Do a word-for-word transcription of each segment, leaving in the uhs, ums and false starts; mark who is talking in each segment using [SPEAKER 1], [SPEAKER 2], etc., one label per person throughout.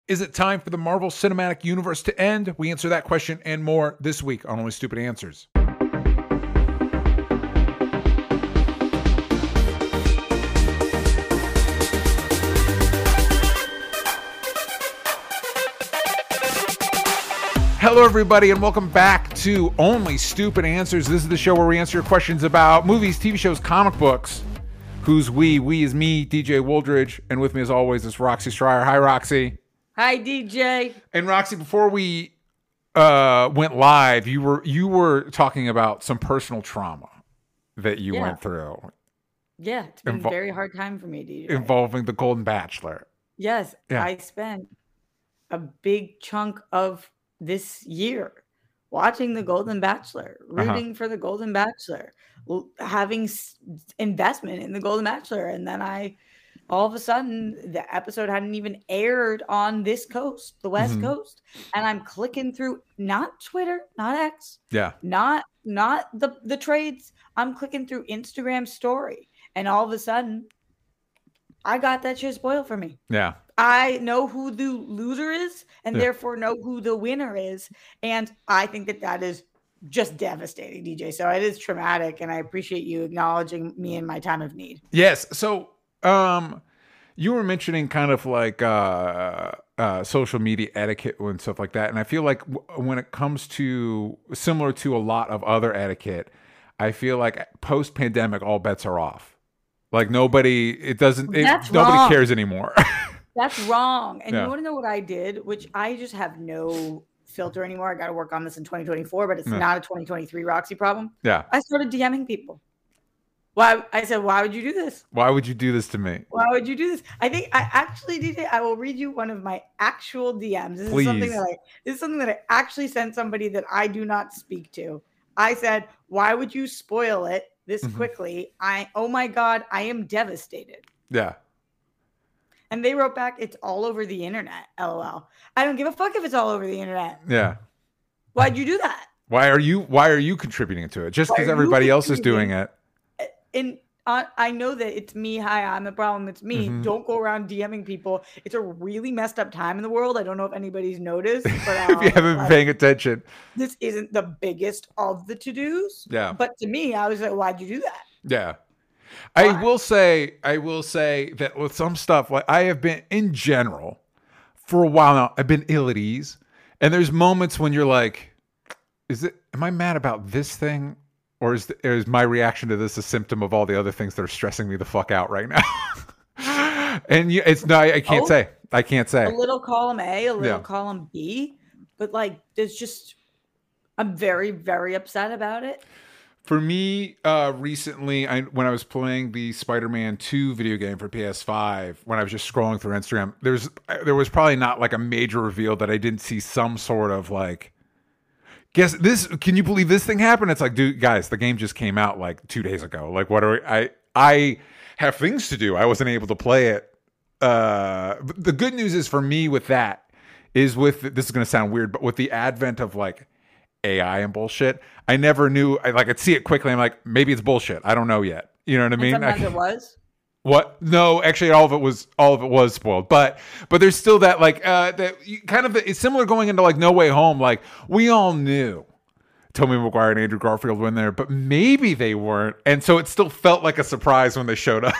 [SPEAKER 1] Is it time for the Marvel Cinematic Universe to end? We answer that question and more this week on Only Stupid Answers. Hello, everybody, and welcome back to Only Stupid Answers. This is the show where we answer your questions about movies, T V shows, comic books. Who's we? We is me, D J Wooldridge, and with me, as always, is Roxy Stryer. Hi, Roxy.
[SPEAKER 2] Hi, D J.
[SPEAKER 1] And Roxy, before we uh, went live, you were you were talking about some personal trauma that you
[SPEAKER 2] Yeah.
[SPEAKER 1] went through.
[SPEAKER 2] Yeah, it's been
[SPEAKER 1] Invol-
[SPEAKER 2] a very hard time for me, D J.
[SPEAKER 1] Involving the Golden Bachelor.
[SPEAKER 2] yes,
[SPEAKER 1] Yeah.
[SPEAKER 2] I spent a big chunk of this year watching the Golden Bachelor,
[SPEAKER 1] Uh-huh.
[SPEAKER 2] rooting for the Golden Bachelor, l- having s- investment in the Golden Bachelor, and then I, all of a sudden, the episode hadn't even aired on this coast, the West
[SPEAKER 1] Mhm.
[SPEAKER 2] Coast, and I'm clicking through not Twitter, not X,
[SPEAKER 1] Yeah.
[SPEAKER 2] not not the the trades. I'm clicking through Instagram story, and all of a sudden, I got that shit spoiled for me.
[SPEAKER 1] Yeah.
[SPEAKER 2] I know who the loser is, and
[SPEAKER 1] Yeah.
[SPEAKER 2] therefore know who the winner is, and I think that that is just devastating, D J. So it is traumatic, and I appreciate you acknowledging me in my time of need.
[SPEAKER 1] Yes. So, um, you were mentioning kind of like uh, uh, social media etiquette and stuff like that, and I feel like w- when it comes to similar to a lot of other etiquette, I feel like post pandemic, all bets are off. Like nobody, it doesn't, it,
[SPEAKER 2] That's
[SPEAKER 1] nobody
[SPEAKER 2] wrong.
[SPEAKER 1] cares anymore.
[SPEAKER 2] That's wrong. And
[SPEAKER 1] Yeah.
[SPEAKER 2] you want to know what I did, which I just have no filter anymore. I got to work on this in twenty twenty-four, but it's
[SPEAKER 1] Yeah.
[SPEAKER 2] not a twenty twenty-three Roxy problem.
[SPEAKER 1] Yeah.
[SPEAKER 2] I started DMing people. Why? I said, why would you do this?
[SPEAKER 1] Why would you do this to me?
[SPEAKER 2] Why would you do this? I think I actually did it. I will read you one of my actual D Ms. This is something
[SPEAKER 1] Please.
[SPEAKER 2] that I this is something that I actually sent somebody that I do not speak to. I said, why would you spoil it this
[SPEAKER 1] Mhm.
[SPEAKER 2] quickly? I oh my God, I am devastated.
[SPEAKER 1] Yeah.
[SPEAKER 2] And they wrote back, it's all over the internet. LOL. I don't give a fuck if it's all over the internet.
[SPEAKER 1] Yeah.
[SPEAKER 2] Why'd you do that?
[SPEAKER 1] Why are you, why are you contributing to it? Just
[SPEAKER 2] Why
[SPEAKER 1] because
[SPEAKER 2] are you
[SPEAKER 1] everybody else is
[SPEAKER 2] contributing?
[SPEAKER 1] doing it.
[SPEAKER 2] And uh, I know that it's me. Hi, I'm the problem. It's me.
[SPEAKER 1] Mhm.
[SPEAKER 2] Don't go around DMing people. It's a really messed up time in the world. I don't know if anybody's noticed, but
[SPEAKER 1] If you
[SPEAKER 2] um,
[SPEAKER 1] haven't been
[SPEAKER 2] like,
[SPEAKER 1] paying attention.
[SPEAKER 2] this isn't the biggest of the to-dos.
[SPEAKER 1] Yeah.
[SPEAKER 2] But to me, I was like, why'd you do that?
[SPEAKER 1] Yeah. I
[SPEAKER 2] Why?
[SPEAKER 1] will say, I will say that with some stuff, like I have been in general for a while now, I've been ill at ease. And there's moments when you're like, is it, am I mad about this thing? Or is, the, is my reaction to this a symptom of all the other things that are stressing me the fuck out right now? And you, it's no, I, I can't
[SPEAKER 2] Oh.
[SPEAKER 1] say. I can't say.
[SPEAKER 2] A little column A, a little
[SPEAKER 1] Yeah.
[SPEAKER 2] column B. But like, there's just, I'm very, very upset about it.
[SPEAKER 1] For me, uh, recently, I, when I was playing the Spider-Man two video game for P S five, when I was just scrolling through Instagram, there was there was probably not like a major reveal that I didn't see some sort of like, guess this. Can you believe this thing happened? It's like, dude, guys, the game just came out like two days ago. Like, what are we, I I have things to do. I wasn't able to play it. Uh, but the good news is for me with that is with this is going to sound weird, but with the advent of like A I and bullshit, I never knew. I like I'd see it quickly. I'm like, maybe it's bullshit. I don't know yet. You know what I
[SPEAKER 2] And
[SPEAKER 1] mean?
[SPEAKER 2] sometimes
[SPEAKER 1] I-
[SPEAKER 2] it was.
[SPEAKER 1] what? No, actually, all of it was all of it was spoiled. But but there's still that like uh that you- kind of it's similar going into like No Way Home. Like we all knew Tobey Maguire and Andrew Garfield were in there, but maybe they weren't, and so it still felt like a surprise when they showed up.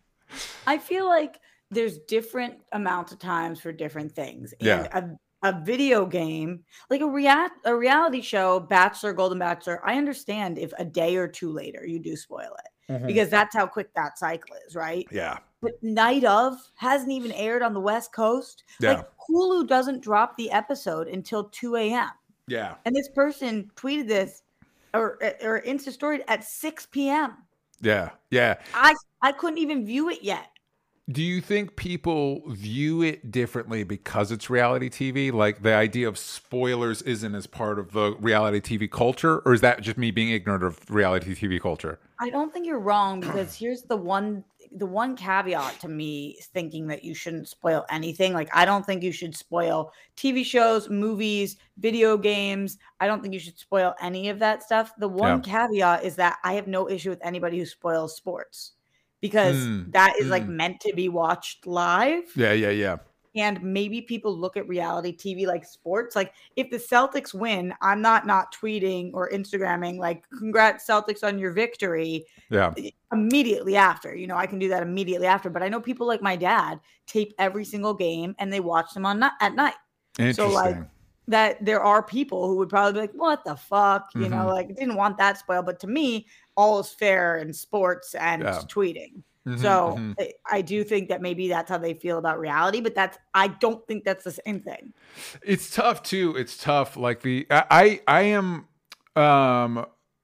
[SPEAKER 2] I feel like there's different amounts of times for different things. And
[SPEAKER 1] Yeah.
[SPEAKER 2] a, a video game, like a rea- a reality show, Bachelor, Golden Bachelor, I understand if a day or two later you do spoil it because that's how quick that cycle is, right?
[SPEAKER 1] Yeah,
[SPEAKER 2] But night of hasn't even aired on the West Coast.
[SPEAKER 1] Yeah.
[SPEAKER 2] Like Hulu doesn't drop the episode until two a.m.
[SPEAKER 1] yeah,
[SPEAKER 2] And this person tweeted this or or Insta storied at six p.m.
[SPEAKER 1] yeah, yeah.
[SPEAKER 2] I I couldn't even view it yet.
[SPEAKER 1] Do you think people view it differently because it's reality T V? Like the idea of spoilers isn't as part of the reality T V culture, or is that just me being ignorant of reality T V culture?
[SPEAKER 2] I don't think you're wrong because here's the one the one caveat to me thinking that you shouldn't spoil anything. Like I don't think you should spoil T V shows, movies, video games. I don't think you should spoil any of that stuff. The one caveat is that I have no issue with anybody who spoils sports because
[SPEAKER 1] Mm,
[SPEAKER 2] that is like
[SPEAKER 1] mm.
[SPEAKER 2] meant to be watched live.
[SPEAKER 1] Yeah, yeah, yeah.
[SPEAKER 2] And maybe people look at reality T V like sports. Like if the Celtics win, I'm not not tweeting or Instagramming like, congrats Celtics on your victory.
[SPEAKER 1] Yeah.
[SPEAKER 2] Immediately after, you know, I can do that immediately after. But I know people like my dad tape every single game and they watch them on at night.
[SPEAKER 1] Interesting.
[SPEAKER 2] So like that there are people who would probably be like, what the fuck? You mm-hmm. know, like didn't want that spoiled. But to me, all is fair in sports and yeah. tweeting. Mm-hmm, so mm-hmm. I do think that maybe that's how they feel about reality, but that's, I don't think that's the same thing.
[SPEAKER 1] It's tough too. It's tough. Like the, I, I am, um,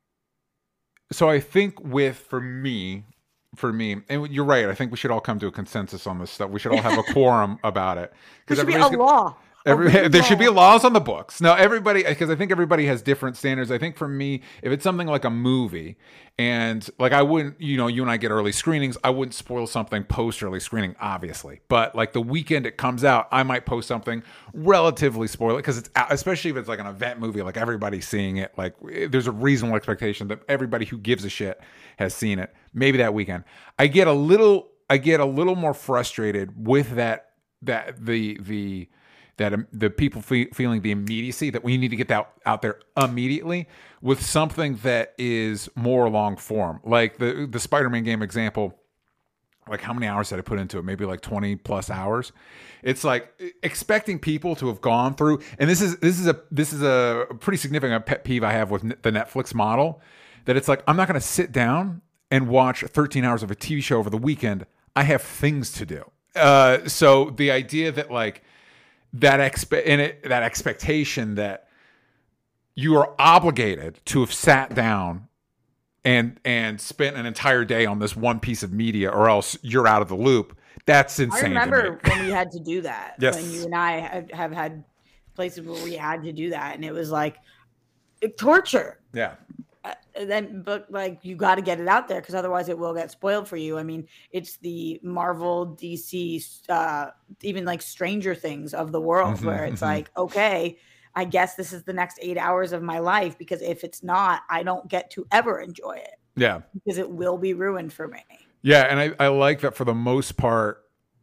[SPEAKER 1] so I think with, for me, for me, and you're right. I think we should all come to a consensus on this stuff. We should all have a quorum about it.
[SPEAKER 2] There should be a law.
[SPEAKER 1] Every, there should be laws on the books. No, everybody, because I think everybody has different standards. I think for me, if it's something like a movie, and like I wouldn't, you know, you and I get early screenings, I wouldn't spoil something post early screening, obviously. But like the weekend it comes out, I might post something relatively spoil it because it's, especially if it's like an event movie, like everybody's seeing it. Like there's a reasonable expectation that everybody who gives a shit has seen it. Maybe that weekend, I get a little, I get a little more frustrated with that, that the the. that um, the people fe- feeling the immediacy that we need to get that out there immediately with something that is more long form. Like the the Spider-Man game example, like how many hours did I put into it? Maybe like twenty plus hours. It's like expecting people to have gone through, and this is this is a this is a pretty significant pet peeve I have with the Netflix model, that it's like I'm not going to sit down and watch thirteen hours of a T V show over the weekend. I have things to do. Uh, so the idea that like that expe- in it, that expectation that you are obligated to have sat down and and spent an entire day on this one piece of media, or else you're out of the loop. That's insane.
[SPEAKER 2] I remember
[SPEAKER 1] to me.
[SPEAKER 2] when we had to do that.
[SPEAKER 1] Yes.
[SPEAKER 2] When you and I have, have had places where we had to do that, and it was like it, torture.
[SPEAKER 1] Yeah.
[SPEAKER 2] Uh, then, but like you got to get it out there because otherwise it will get spoiled for you. I mean, it's the Marvel, D C, uh, even like Stranger Things of the world, mm-hmm, where it's mm-hmm. like, okay, I guess this is the next eight hours of my life, because if it's not, I don't get to ever enjoy it.
[SPEAKER 1] Yeah,
[SPEAKER 2] because it will be ruined for me.
[SPEAKER 1] Yeah, and I, I like that for the most part,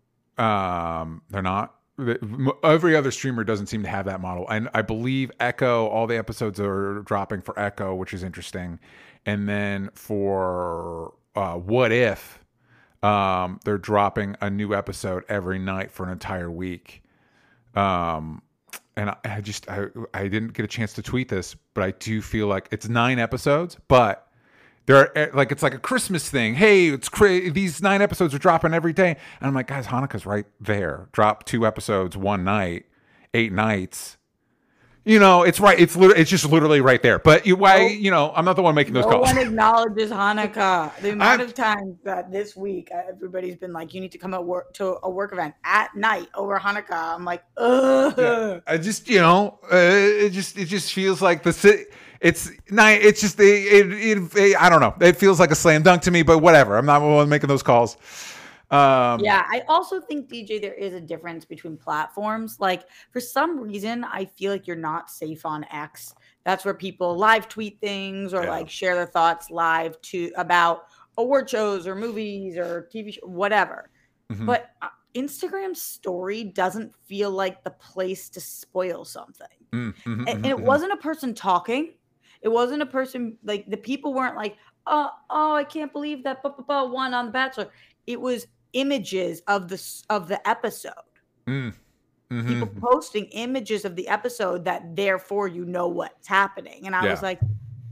[SPEAKER 1] um, they're not. Every other streamer doesn't seem to have that model. And I believe Echo, all the episodes are dropping for Echo, which is interesting. And then for uh, What If, um, they're dropping a new episode every night for an entire week. Um, and I, I just, I, I didn't get a chance to tweet this, but I do feel like it's nine episodes, but There are, like, it's like a Christmas thing. Hey, it's cra- these nine episodes are dropping every day. And I'm like, guys, Hanukkah's right there. Drop two episodes one night, eight nights. You know, it's right. It's literally, it's just literally right there. But you, why, you know, I'm not the one making those
[SPEAKER 2] no
[SPEAKER 1] calls.
[SPEAKER 2] No one acknowledges Hanukkah. The amount I'm, of times that this week everybody's been like, you need to come at work to a work event at night over Hanukkah. I'm like, ugh.
[SPEAKER 1] Yeah, I just, you know, uh, it just, it just feels like the city. It's not. It's just. It, it, it, I don't know. It feels like a slam dunk to me, but whatever. I'm not the one making those calls. Um,
[SPEAKER 2] yeah, I also think, D J, there is a difference between platforms. Like for some reason, I feel like you're not safe on X. That's where people live tweet things or yeah. like share their thoughts live to about award shows or movies or T V shows, whatever. Mm-hmm. But uh, Instagram story doesn't feel like the place to spoil something. Mm-hmm, and, and it mm-hmm. wasn't a person talking. It wasn't a person, like the people weren't like, oh, oh, I can't believe that blah, blah, blah, won on The Bachelor. It was images of the of the episode. Mm. Mm-hmm. People posting images of the episode that therefore you know what's happening. And I yeah. was like,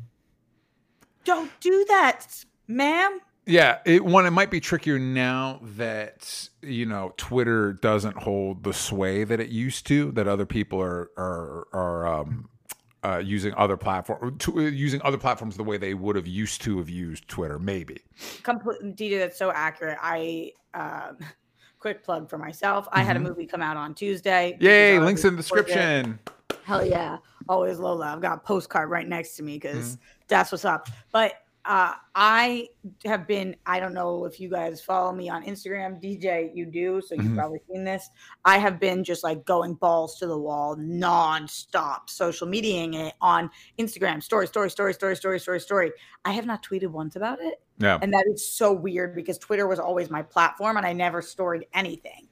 [SPEAKER 2] don't do that, ma'am.
[SPEAKER 1] Yeah, it one it might be trickier now that, you know, Twitter doesn't hold the sway that it used to, that other people are are are um Uh, using other platform, to, using other platforms the way they would have used to have used Twitter, maybe.
[SPEAKER 2] Completely, D J, that's so accurate. I um, quick plug for myself. I mm-hmm. had a movie come out on Tuesday.
[SPEAKER 1] Yay! Links in the description.
[SPEAKER 2] Hell yeah! Always Lola. I've got a postcard right next to me because mm-hmm. that's what's up. But uh, I have been. I don't know if you guys follow me on Instagram, D J. You do, so you've mm-hmm. probably seen this. I have been just like going balls to the wall, nonstop, social mediaing it on Instagram. Story, story, story, story, story, story, story. I have not tweeted once about it.
[SPEAKER 1] Yeah,
[SPEAKER 2] and that is so weird because Twitter was always my platform, and I never storied anything.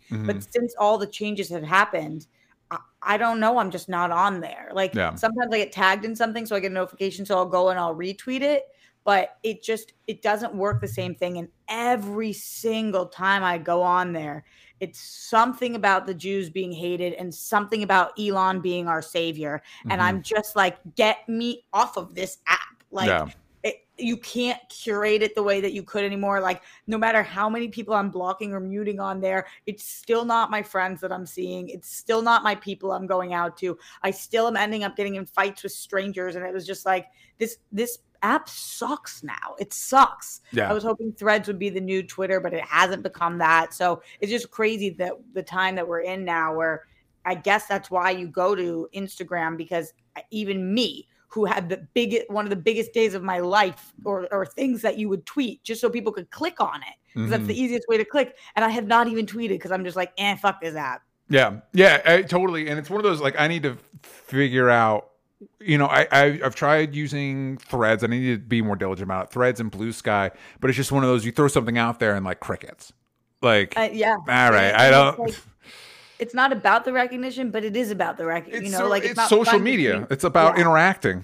[SPEAKER 1] Mm-hmm.
[SPEAKER 2] But since all the changes have happened, I, I don't know. I'm just not on there. Like
[SPEAKER 1] yeah.
[SPEAKER 2] sometimes I get tagged in something, so I get a notification, so I'll go and I'll retweet it. But it just, it doesn't work the same thing. And every single time I go on there, it's something about the Jews being hated and something about Elon being our savior. Mm-hmm. And I'm just like, get me off of this app. Like, yeah. it, you can't curate it the way that you could anymore. Like, no matter how many people I'm blocking or muting on there, it's still not my friends that I'm seeing. It's still not my people I'm going out to. I still am ending up getting in fights with strangers. And it was just like, this, this, app sucks now. It sucks.
[SPEAKER 1] Yeah.
[SPEAKER 2] I was hoping Threads would be the new Twitter, but it hasn't become that. So it's just crazy that the time that we're in now, where I guess that's why you go to Instagram, because even me, who had the biggest, one of the biggest days of my life, or, or things that you would tweet just so people could click on it, because mm-hmm. that's the easiest way to click. And I have not even tweeted because I'm just like, eh, fuck this app.
[SPEAKER 1] Yeah. Yeah, I, totally. And it's one of those, like, I need to figure out, you know, I, I, I've tried using Threads. I need to be more diligent about it. Threads and Blue Sky, but it's just one of those, you throw something out there and like crickets. Like,
[SPEAKER 2] uh, yeah.
[SPEAKER 1] All right. I don't.
[SPEAKER 2] It's, like, it's not about the recognition, but it is about the recognition. You know,
[SPEAKER 1] so,
[SPEAKER 2] like it's,
[SPEAKER 1] it's
[SPEAKER 2] not
[SPEAKER 1] social media. It's about
[SPEAKER 2] yeah.
[SPEAKER 1] interacting.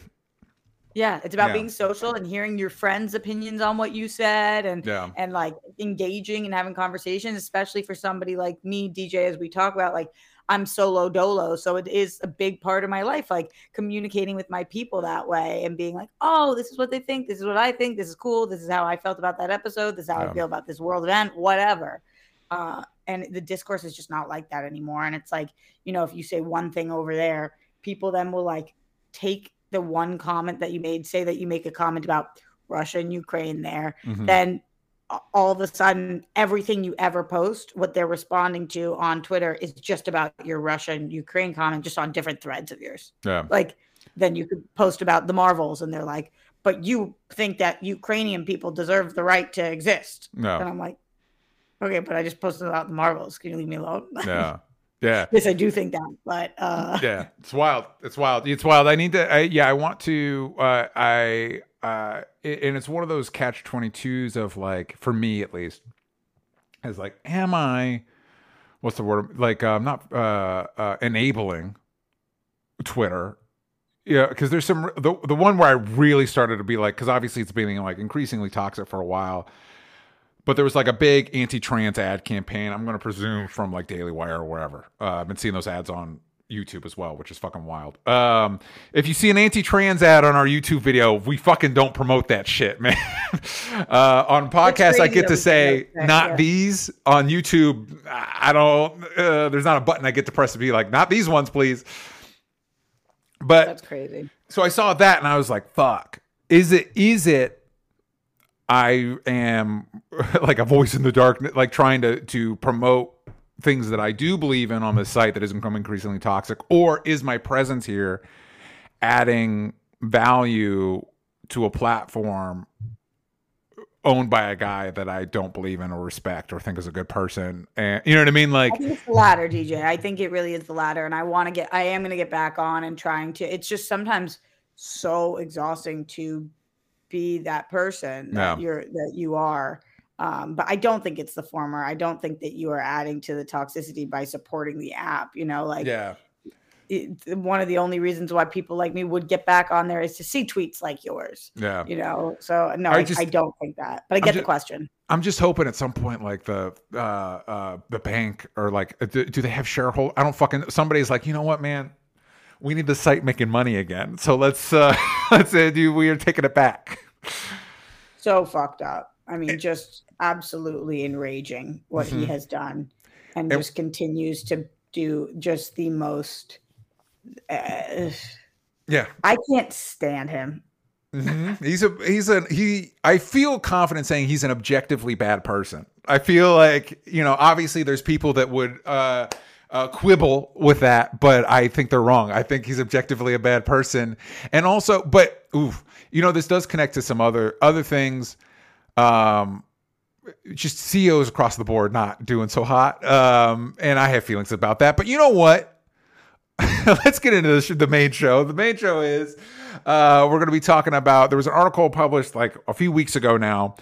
[SPEAKER 2] Yeah, it's about
[SPEAKER 1] yeah.
[SPEAKER 2] being social and hearing your friends' opinions on what you said, and
[SPEAKER 1] yeah.
[SPEAKER 2] and like engaging and having conversations, especially for somebody like me, D J, as we talk about, like. I'm solo dolo. So it is a big part of my life, like communicating with my people that way and being like, oh, this is what they think. This is what I think. This is cool. This is how I felt about that episode. This is how yeah. I feel about this world event, whatever. Uh, and the discourse is just not like that anymore. And it's like, you know, if you say one thing over there, people then will like take the one comment that you made, say that you make a comment about Russia and Ukraine there, mm-hmm. then all of a sudden, everything you ever post, what they're responding to on Twitter is just about your Russia and Ukraine comment, just on different threads of yours.
[SPEAKER 1] Yeah.
[SPEAKER 2] Like, then you could post about the Marvels, and they're like, but you think that Ukrainian people deserve the right to exist.
[SPEAKER 1] No.
[SPEAKER 2] And I'm like, okay, but I just posted about the Marvels. Can you leave me alone?
[SPEAKER 1] Yeah. Yeah.
[SPEAKER 2] Yes, I do think that, but uh
[SPEAKER 1] yeah, it's wild. It's wild. It's wild. I need to, I, yeah, I want to, uh, I, uh, and it's one of those catch twenty-twos of like, for me at least, is like, am I, what's the word? Like, I'm not uh, uh, enabling Twitter. Yeah, because there's some, the, the one where I really started to be like, because obviously it's been like increasingly toxic for a while. But there was like a big anti-trans ad campaign, I'm going to presume from like Daily Wire or wherever. Uh, I've been seeing those ads on YouTube as well, which is fucking wild. Um, if you see an anti-trans ad on our YouTube video, we fucking don't promote that shit, man. uh, on podcasts, I get to say, that, not yeah. these. On YouTube, I don't, uh, there's not a button I get to press to be like, not these ones, please. But
[SPEAKER 2] that's crazy.
[SPEAKER 1] So I saw that and I was like, fuck. Is it, is it, I am like a voice in the dark, like trying to, to promote things that I do believe in on this site that is becoming increasingly toxic? Or is my presence here adding value to a platform owned by a guy that I don't believe in or respect or think is a good person? And you know what I mean? Like,
[SPEAKER 2] I think it's the latter, D J. I think it really is the latter. And I want to get, I am going to get back on and trying to, it's just sometimes so exhausting to be that person that
[SPEAKER 1] no.
[SPEAKER 2] you're that you are, um but I don't think it's the former. I don't think that you are adding to the toxicity by supporting the app, you know, like
[SPEAKER 1] yeah
[SPEAKER 2] it, one of the only reasons why people like me would get back on there is to see tweets like yours,
[SPEAKER 1] yeah
[SPEAKER 2] you know. So no,
[SPEAKER 1] I,
[SPEAKER 2] I,
[SPEAKER 1] just,
[SPEAKER 2] I don't think that, but I get
[SPEAKER 1] just,
[SPEAKER 2] the question.
[SPEAKER 1] I'm just hoping at some point, like the uh uh the bank or like do, do they have shareholder? I don't fucking, somebody's like, you know what, man, we need the site making money again, so let's uh let's uh, do we are taking it back.
[SPEAKER 2] So fucked up. I mean, just absolutely enraging what mm-hmm. he has done, and it, just continues to do just the most. Uh,
[SPEAKER 1] yeah,
[SPEAKER 2] I can't stand him.
[SPEAKER 1] Mm-hmm. He's a he's a he. I feel confident saying he's an objectively bad person. I feel like, you know, obviously there's people that would uh, uh, quibble with that, but I think they're wrong. I think he's objectively a bad person, and also, but oof. You know, this does connect to some other other things. Um, just C E Os across the board not doing so hot. Um, and I have feelings about that. But you know what? Let's get into the, the main show. The main show is uh, we're going to be talking about, there was an article published like a few weeks ago now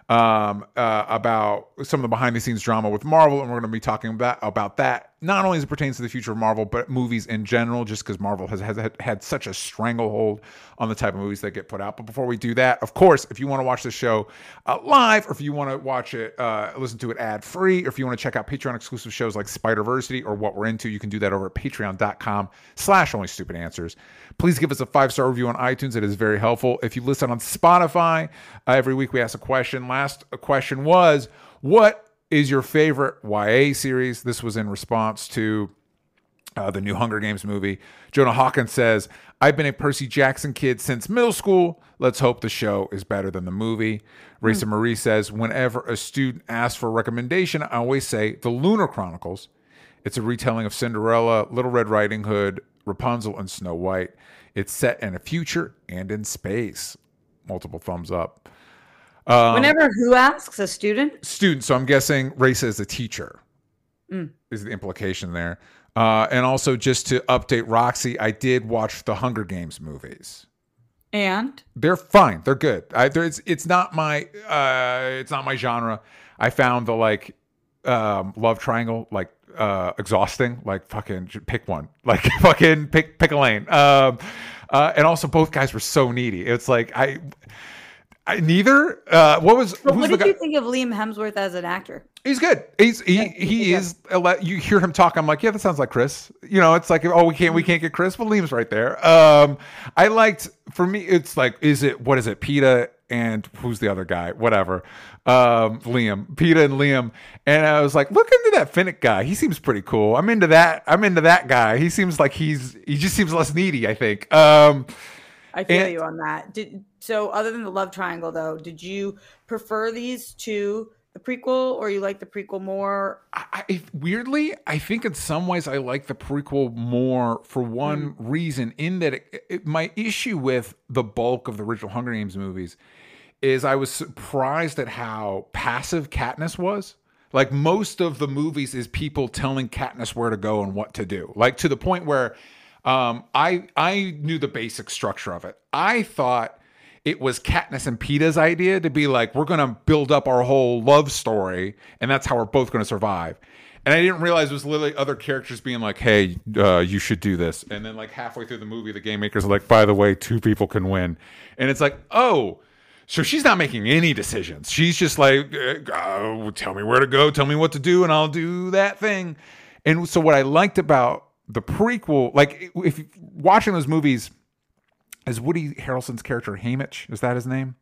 [SPEAKER 1] um, uh, about some of the behind the scenes drama with Marvel, and we're going to be talking about about that not only as it pertains to the future of Marvel, but movies in general, just because Marvel has, has had such a stranglehold on the type of movies that get put out. But before we do that, of course, if you want to watch the show uh, live, or if you want to watch it, uh, listen to it ad free, or if you want to check out Patreon exclusive shows like Spider-Versity or What We're Into, you can do that over at patreon.com slash only stupid answers. Please give us a five-star review on iTunes. It is very helpful. If you listen on Spotify, uh, every week we ask a question. Last question was, what is your favorite Y A series? This was in response to uh, the new Hunger Games movie. Jonah Hawkins says, I've been a Percy Jackson kid since middle school. Let's hope the show is better than the movie. Raisa mm. Marie says, whenever a student asks for a recommendation, I always say The Lunar Chronicles. It's a retelling of Cinderella, Little Red Riding Hood, Rapunzel, and Snow White. It's set in a future and in space. Multiple thumbs up. Um,
[SPEAKER 2] Whenever who asks? A student?
[SPEAKER 1] Student. So I'm guessing Raisa is a teacher, mm. is the implication there. Uh, and also, just to update Roxy, I did watch the Hunger Games movies.
[SPEAKER 2] And?
[SPEAKER 1] They're fine. They're good. I, it's, it's not my uh, it's not my genre. I found the like um, love triangle like uh, exhausting. Like fucking pick one. Like fucking pick pick a lane. Um, uh, and also, both guys were so needy. It's like I. I, neither. Uh, what was?
[SPEAKER 2] But what did you think of Liam Hemsworth as an actor?
[SPEAKER 1] He's good. He's he yeah, he is. You hear him talk. I'm like, yeah, that sounds like Chris. You know, it's like, oh, we can't we can't get Chris. Well, Liam's right there. Um, I liked. For me, it's like, is it what is it? Peeta and who's the other guy? Whatever. Um, Liam, Peeta and Liam. And I was like, look into that Finnick guy. He seems pretty cool. I'm into that. I'm into that guy. He seems like he's he just seems less needy, I think. Um,
[SPEAKER 2] I feel and, you on that. Did, so other than the love triangle, though, did you prefer these to the prequel, or you like the prequel more?
[SPEAKER 1] I, I, weirdly, I think in some ways I like the prequel more for one mm. reason, in that it, it, my issue with the bulk of the original Hunger Games movies is I was surprised at how passive Katniss was. Like, most of the movies is people telling Katniss where to go and what to do. Like, to the point where Um, I I knew the basic structure of it. I thought it was Katniss and Peeta's idea to be like, we're going to build up our whole love story, and that's how we're both going to survive. And I didn't realize it was literally other characters being like, hey, uh, you should do this. And then like halfway through the movie, the game makers are like, by the way, two people can win. And it's like, oh, so she's not making any decisions. She's just like, oh, tell me where to go, tell me what to do, and I'll do that thing. And so what I liked about the prequel, like if watching those movies, is Woody Harrelson's character Haymitch? Is that his name?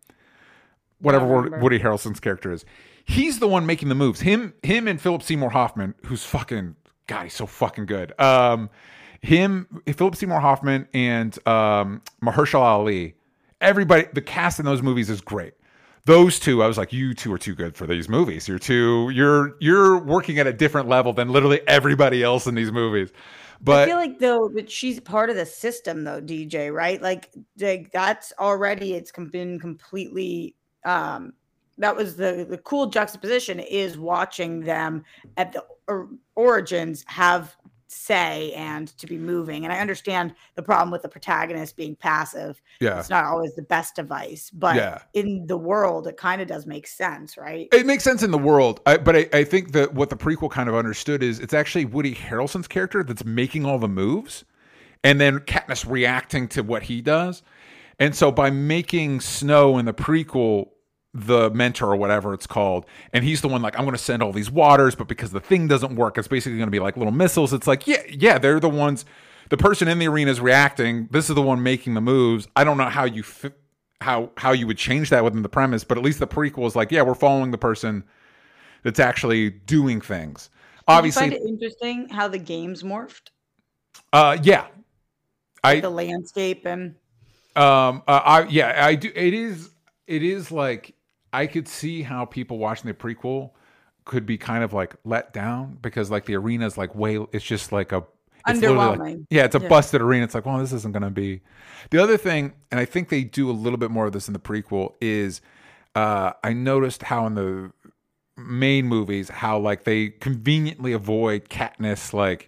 [SPEAKER 1] Whatever Woody Harrelson's character is, he's the one making the moves. Him, him, and Philip Seymour Hoffman, who's fucking God, he's so fucking good. Um, him, Philip Seymour Hoffman, and um, Mahershala Ali. Everybody, the cast in those movies is great. Those two, I was like, you two are too good for these movies. You're too, you're you're working at a different level than literally everybody else in these movies. But
[SPEAKER 2] I feel like though that she's part of the system though, D J, right? Like, like that's already it's been completely um that was the the cool juxtaposition is watching them at the or, origins have say and to be moving. And I understand the problem with the protagonist being passive.
[SPEAKER 1] Yeah.
[SPEAKER 2] It's not always the best device, but
[SPEAKER 1] yeah.
[SPEAKER 2] in the world, it kind of does make sense, right?
[SPEAKER 1] It makes sense in the world. I, but I, I think that what the prequel kind of understood is it's actually Woody Harrelson's character that's making all the moves, and then Katniss reacting to what he does. And so by making Snow in the prequel the mentor or whatever it's called, and he's the one like, I'm going to send all these waters, but because the thing doesn't work, it's basically going to be like little missiles. It's like, yeah, yeah, they're the ones, the person in the arena is reacting. This is the one making the moves. I don't know how you fi- how how you would change that within the premise, but at least the prequel is like, yeah, we're following the person that's actually doing things.
[SPEAKER 2] Did
[SPEAKER 1] Obviously,
[SPEAKER 2] you find it interesting how the games morphed?
[SPEAKER 1] Uh, yeah,
[SPEAKER 2] like
[SPEAKER 1] I
[SPEAKER 2] the landscape and
[SPEAKER 1] um, uh, I yeah, I do. It is it is like. I could see how people watching the prequel could be kind of like let down because like the arena is like way, it's just like a, it's
[SPEAKER 2] underwhelming.
[SPEAKER 1] Like, yeah, it's a yeah. busted arena. It's like, well, this isn't going to be. The other thing, and I think they do a little bit more of this in the prequel, is uh, I noticed how in the main movies, how like they conveniently avoid Katniss like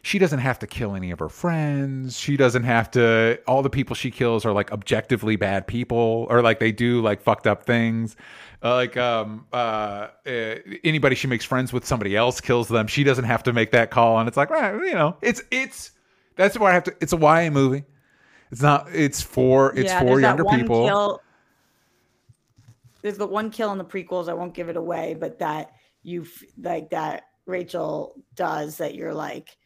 [SPEAKER 1] she doesn't have to kill any of her friends. She doesn't have to, all the people she kills are like objectively bad people, or like they do like fucked up things. Uh, like um uh, uh anybody she makes friends with, somebody else kills them. She doesn't have to make that call. And it's like, right, you know, it's it's that's why I have to, it's a Y A movie. It's not, it's for it's
[SPEAKER 2] yeah,
[SPEAKER 1] for
[SPEAKER 2] there's that
[SPEAKER 1] younger
[SPEAKER 2] one
[SPEAKER 1] people.
[SPEAKER 2] Kill, there's the one kill in the prequels, I won't give it away, but that you f- like that Rachel does that you're like,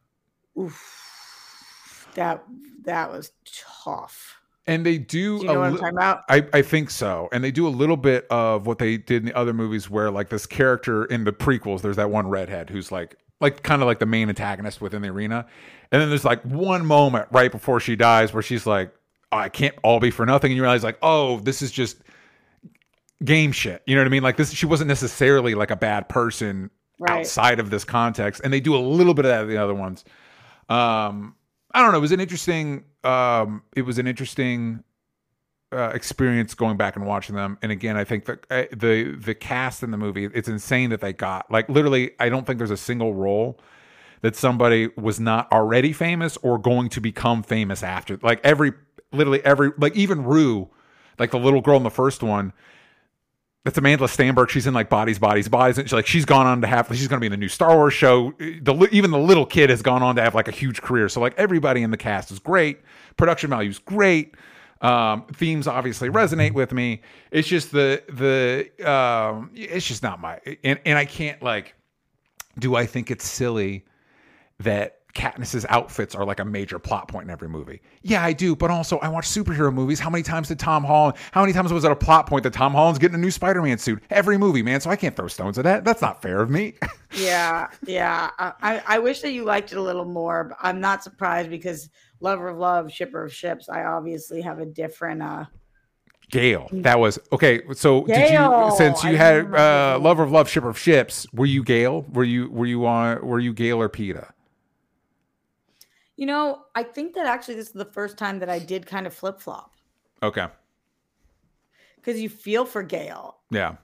[SPEAKER 2] oof, that that was tough.
[SPEAKER 1] And they do,
[SPEAKER 2] do you know
[SPEAKER 1] a
[SPEAKER 2] what
[SPEAKER 1] li-
[SPEAKER 2] I'm talking about?
[SPEAKER 1] I, I think so. And they do a little bit of what they did in the other movies where like this character in the prequels, there's that one redhead who's like, like kind of like the main antagonist within the arena. And then there's like one moment right before she dies where she's like, oh, I can't all be for nothing. And you realize like, oh, this is just game shit. You know what I mean? Like this, she wasn't necessarily like a bad person
[SPEAKER 2] right.
[SPEAKER 1] outside of this context. And they do a little bit of that in the other ones. Um, I don't know. It was an interesting, um, it was an interesting uh, experience going back and watching them. And again, I think that uh, the the cast in the movie, it's insane that they got like literally. I don't think there's a single role that somebody was not already famous or going to become famous after. Like every, literally every, like even Rue, like the little girl in the first one. That's Amanda Stenberg. She's in like Bodies, Bodies, Bodies. And she's like, she's gone on to have, she's going to be in the new Star Wars show. The, even the little kid has gone on to have like a huge career. So like everybody in the cast is great. Production value is great. Um, themes obviously resonate with me. It's just the, the, um, it's just not my, and, and I can't like, do I think it's silly that Katniss's outfits are like a major plot point in every movie? Yeah, I do. But also I watch superhero movies. How many times did Tom Holland, how many times was it a plot point that Tom Holland's getting a new Spider-Man suit? Every movie, man. So I can't throw stones at that. That's not fair of me.
[SPEAKER 2] yeah. Yeah. I, I wish that you liked it a little more, but I'm not surprised because lover of love, shipper of ships, I obviously have a different, uh,
[SPEAKER 1] Gale. That was okay. So
[SPEAKER 2] Gale.
[SPEAKER 1] did you, since you
[SPEAKER 2] I
[SPEAKER 1] had,
[SPEAKER 2] remember
[SPEAKER 1] uh,
[SPEAKER 2] Gale.
[SPEAKER 1] lover of love, shipper of ships, were you Gale? Were you, were you on, were you Gale or Peeta?
[SPEAKER 2] You know, I think that actually this is the first time that I did kind of flip flop.
[SPEAKER 1] Okay.
[SPEAKER 2] Because you feel for Gale.
[SPEAKER 1] Yeah.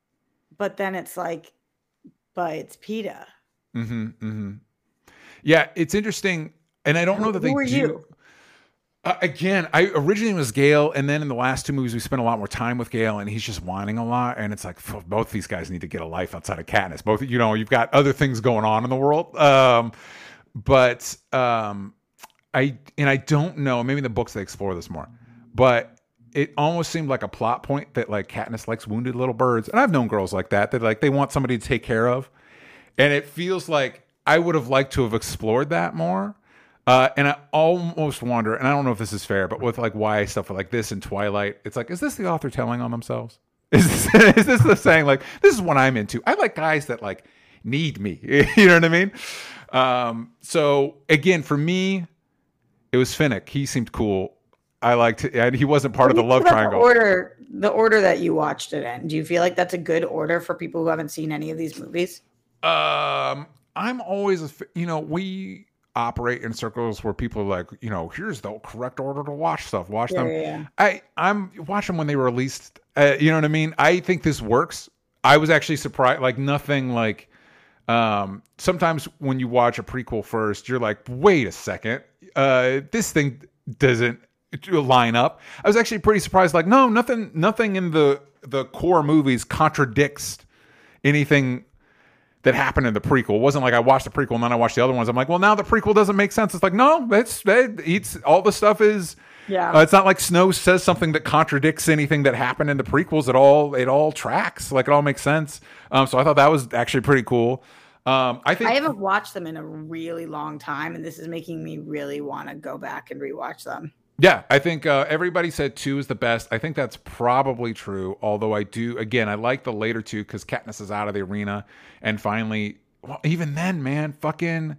[SPEAKER 2] But then it's like, but it's Peeta.
[SPEAKER 1] Mm-hmm. Mm-hmm. Yeah, it's interesting. And I don't
[SPEAKER 2] Who,
[SPEAKER 1] know that they
[SPEAKER 2] who are
[SPEAKER 1] do.
[SPEAKER 2] You?
[SPEAKER 1] Uh, again, I originally was Gale, and then in the last two movies, we spent a lot more time with Gale, and he's just whining a lot. And it's like, pff, both these guys need to get a life outside of Katniss. Both, you know, you've got other things going on in the world. Um, But um, I and I don't know. Maybe in the books they explore this more. But it almost seemed like a plot point that like Katniss likes wounded little birds, and I've known girls like that that like they want somebody to take care of, and it feels like I would have liked to have explored that more. Uh, and I almost wonder, and I don't know if this is fair, but with like Y A stuff like this and Twilight, it's like, is this the author telling on themselves? Is this, is this the saying like this is what I'm into? I like guys that like need me. You know what I mean? Um, so again, for me, it was Finnick. He seemed cool. I liked it. And he wasn't part
[SPEAKER 2] What
[SPEAKER 1] of the
[SPEAKER 2] do you
[SPEAKER 1] love
[SPEAKER 2] think about
[SPEAKER 1] triangle.
[SPEAKER 2] The order, the order that you watched it in. Do you feel like that's a good order for people who haven't seen any of these movies?
[SPEAKER 1] Um, I'm always, a, f- you know, we operate in circles where people are like, you know, here's the correct order to watch stuff. Watch
[SPEAKER 2] Yeah,
[SPEAKER 1] them.
[SPEAKER 2] yeah, yeah.
[SPEAKER 1] I, I'm watch them when they were released. Uh, you know what I mean? I think this works. I was actually surprised. Like nothing like, Um, sometimes when you watch a prequel first, you're like, wait a second, uh, this thing doesn't line up. I was actually pretty surprised. Like, no, nothing, nothing in the, the core movies contradicts anything that happened in the prequel. It wasn't like I watched the prequel and then I watched the other ones. I'm like, well, now the prequel doesn't make sense. It's like, no, it's, it eats all the stuff is,
[SPEAKER 2] Yeah.
[SPEAKER 1] uh, it's not like Snow says something that contradicts anything that happened in the prequels. It all, it all tracks. Like it all makes sense. Um, so I thought that was actually pretty cool. Um, I think
[SPEAKER 2] I haven't watched them in a really long time, and this is making me really want to go back and rewatch them.
[SPEAKER 1] Yeah, I think uh, everybody said two is the best. I think that's probably true. Although I do, again, I like the later two because Katniss is out of the arena, and finally, well, even then, man, fucking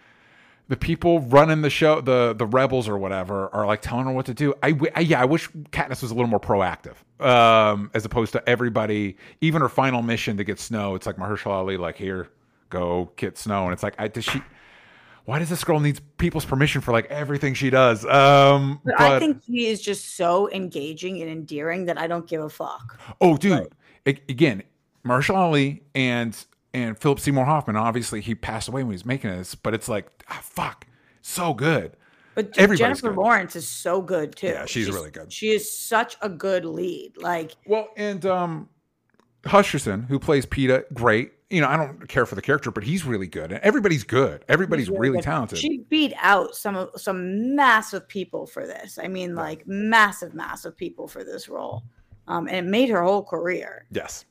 [SPEAKER 1] the people running the show, the the rebels or whatever, are like telling her what to do. I, I yeah, I wish Katniss was a little more proactive, um, as opposed to everybody. Even her final mission to get Snow, it's like Mahershala Ali, like here, go get Snow, and it's like, I does she. Why does this girl need people's permission for like everything she does? Um,
[SPEAKER 2] But,
[SPEAKER 1] but
[SPEAKER 2] I think he is just so engaging and endearing that I don't give a fuck.
[SPEAKER 1] oh, dude, A- again, Mahershala Ali and and Philip Seymour Hoffman. Obviously, he passed away when he was making this, but it's like ah, fuck, so good.
[SPEAKER 2] But
[SPEAKER 1] Everybody's
[SPEAKER 2] Jennifer
[SPEAKER 1] good.
[SPEAKER 2] Lawrence is so good too.
[SPEAKER 1] Yeah, she's, she's really good.
[SPEAKER 2] She is such a good lead. Like,
[SPEAKER 1] well, and um, Hutcherson, who plays Peeta, great. You know, I don't care for the character, but he's really good. And everybody's good. Everybody's really, really talented.
[SPEAKER 2] She beat out some of some massive people for this. I mean, like massive, massive people for this role. Um, and it made her whole career.
[SPEAKER 1] Yes.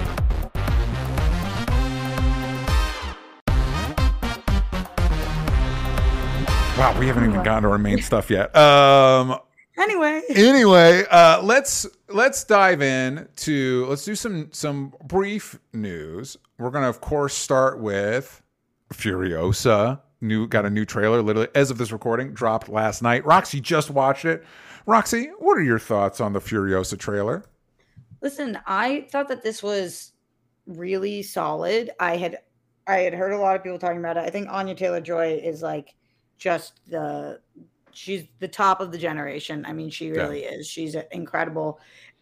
[SPEAKER 1] Wow, we haven't anyway. even gotten to our main stuff yet. Um,
[SPEAKER 2] anyway,
[SPEAKER 1] anyway, uh, let's let's dive in to let's do some some brief news. We're gonna, of course, start with Furiosa. New got a new trailer. Literally, as of this recording, dropped last night. Roxy just watched it. Roxy, what are your thoughts on the Furiosa trailer?
[SPEAKER 2] Listen, I thought that this was really solid. I had I had heard a lot of people talking about it. I think Anya Taylor-Joy is like just the she's the top of the generation. I mean, she really yeah. is. She's incredible.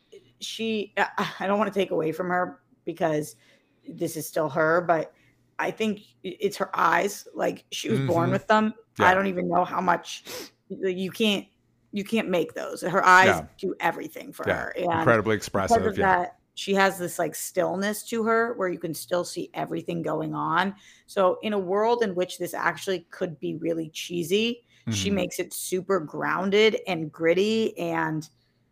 [SPEAKER 2] She I don't want to take away from her because this is still her, but I think it's her eyes. Like she was mm-hmm. born with them. Yeah. I don't even know how much you can't you can't make those. Her eyes yeah. do everything for
[SPEAKER 1] yeah.
[SPEAKER 2] her. And
[SPEAKER 1] incredibly expressive.
[SPEAKER 2] Because of
[SPEAKER 1] yeah.
[SPEAKER 2] that, she has this like stillness to her where you can still see everything going on. So in a world in which this actually could be really cheesy, mm-hmm. she makes it super grounded and gritty. And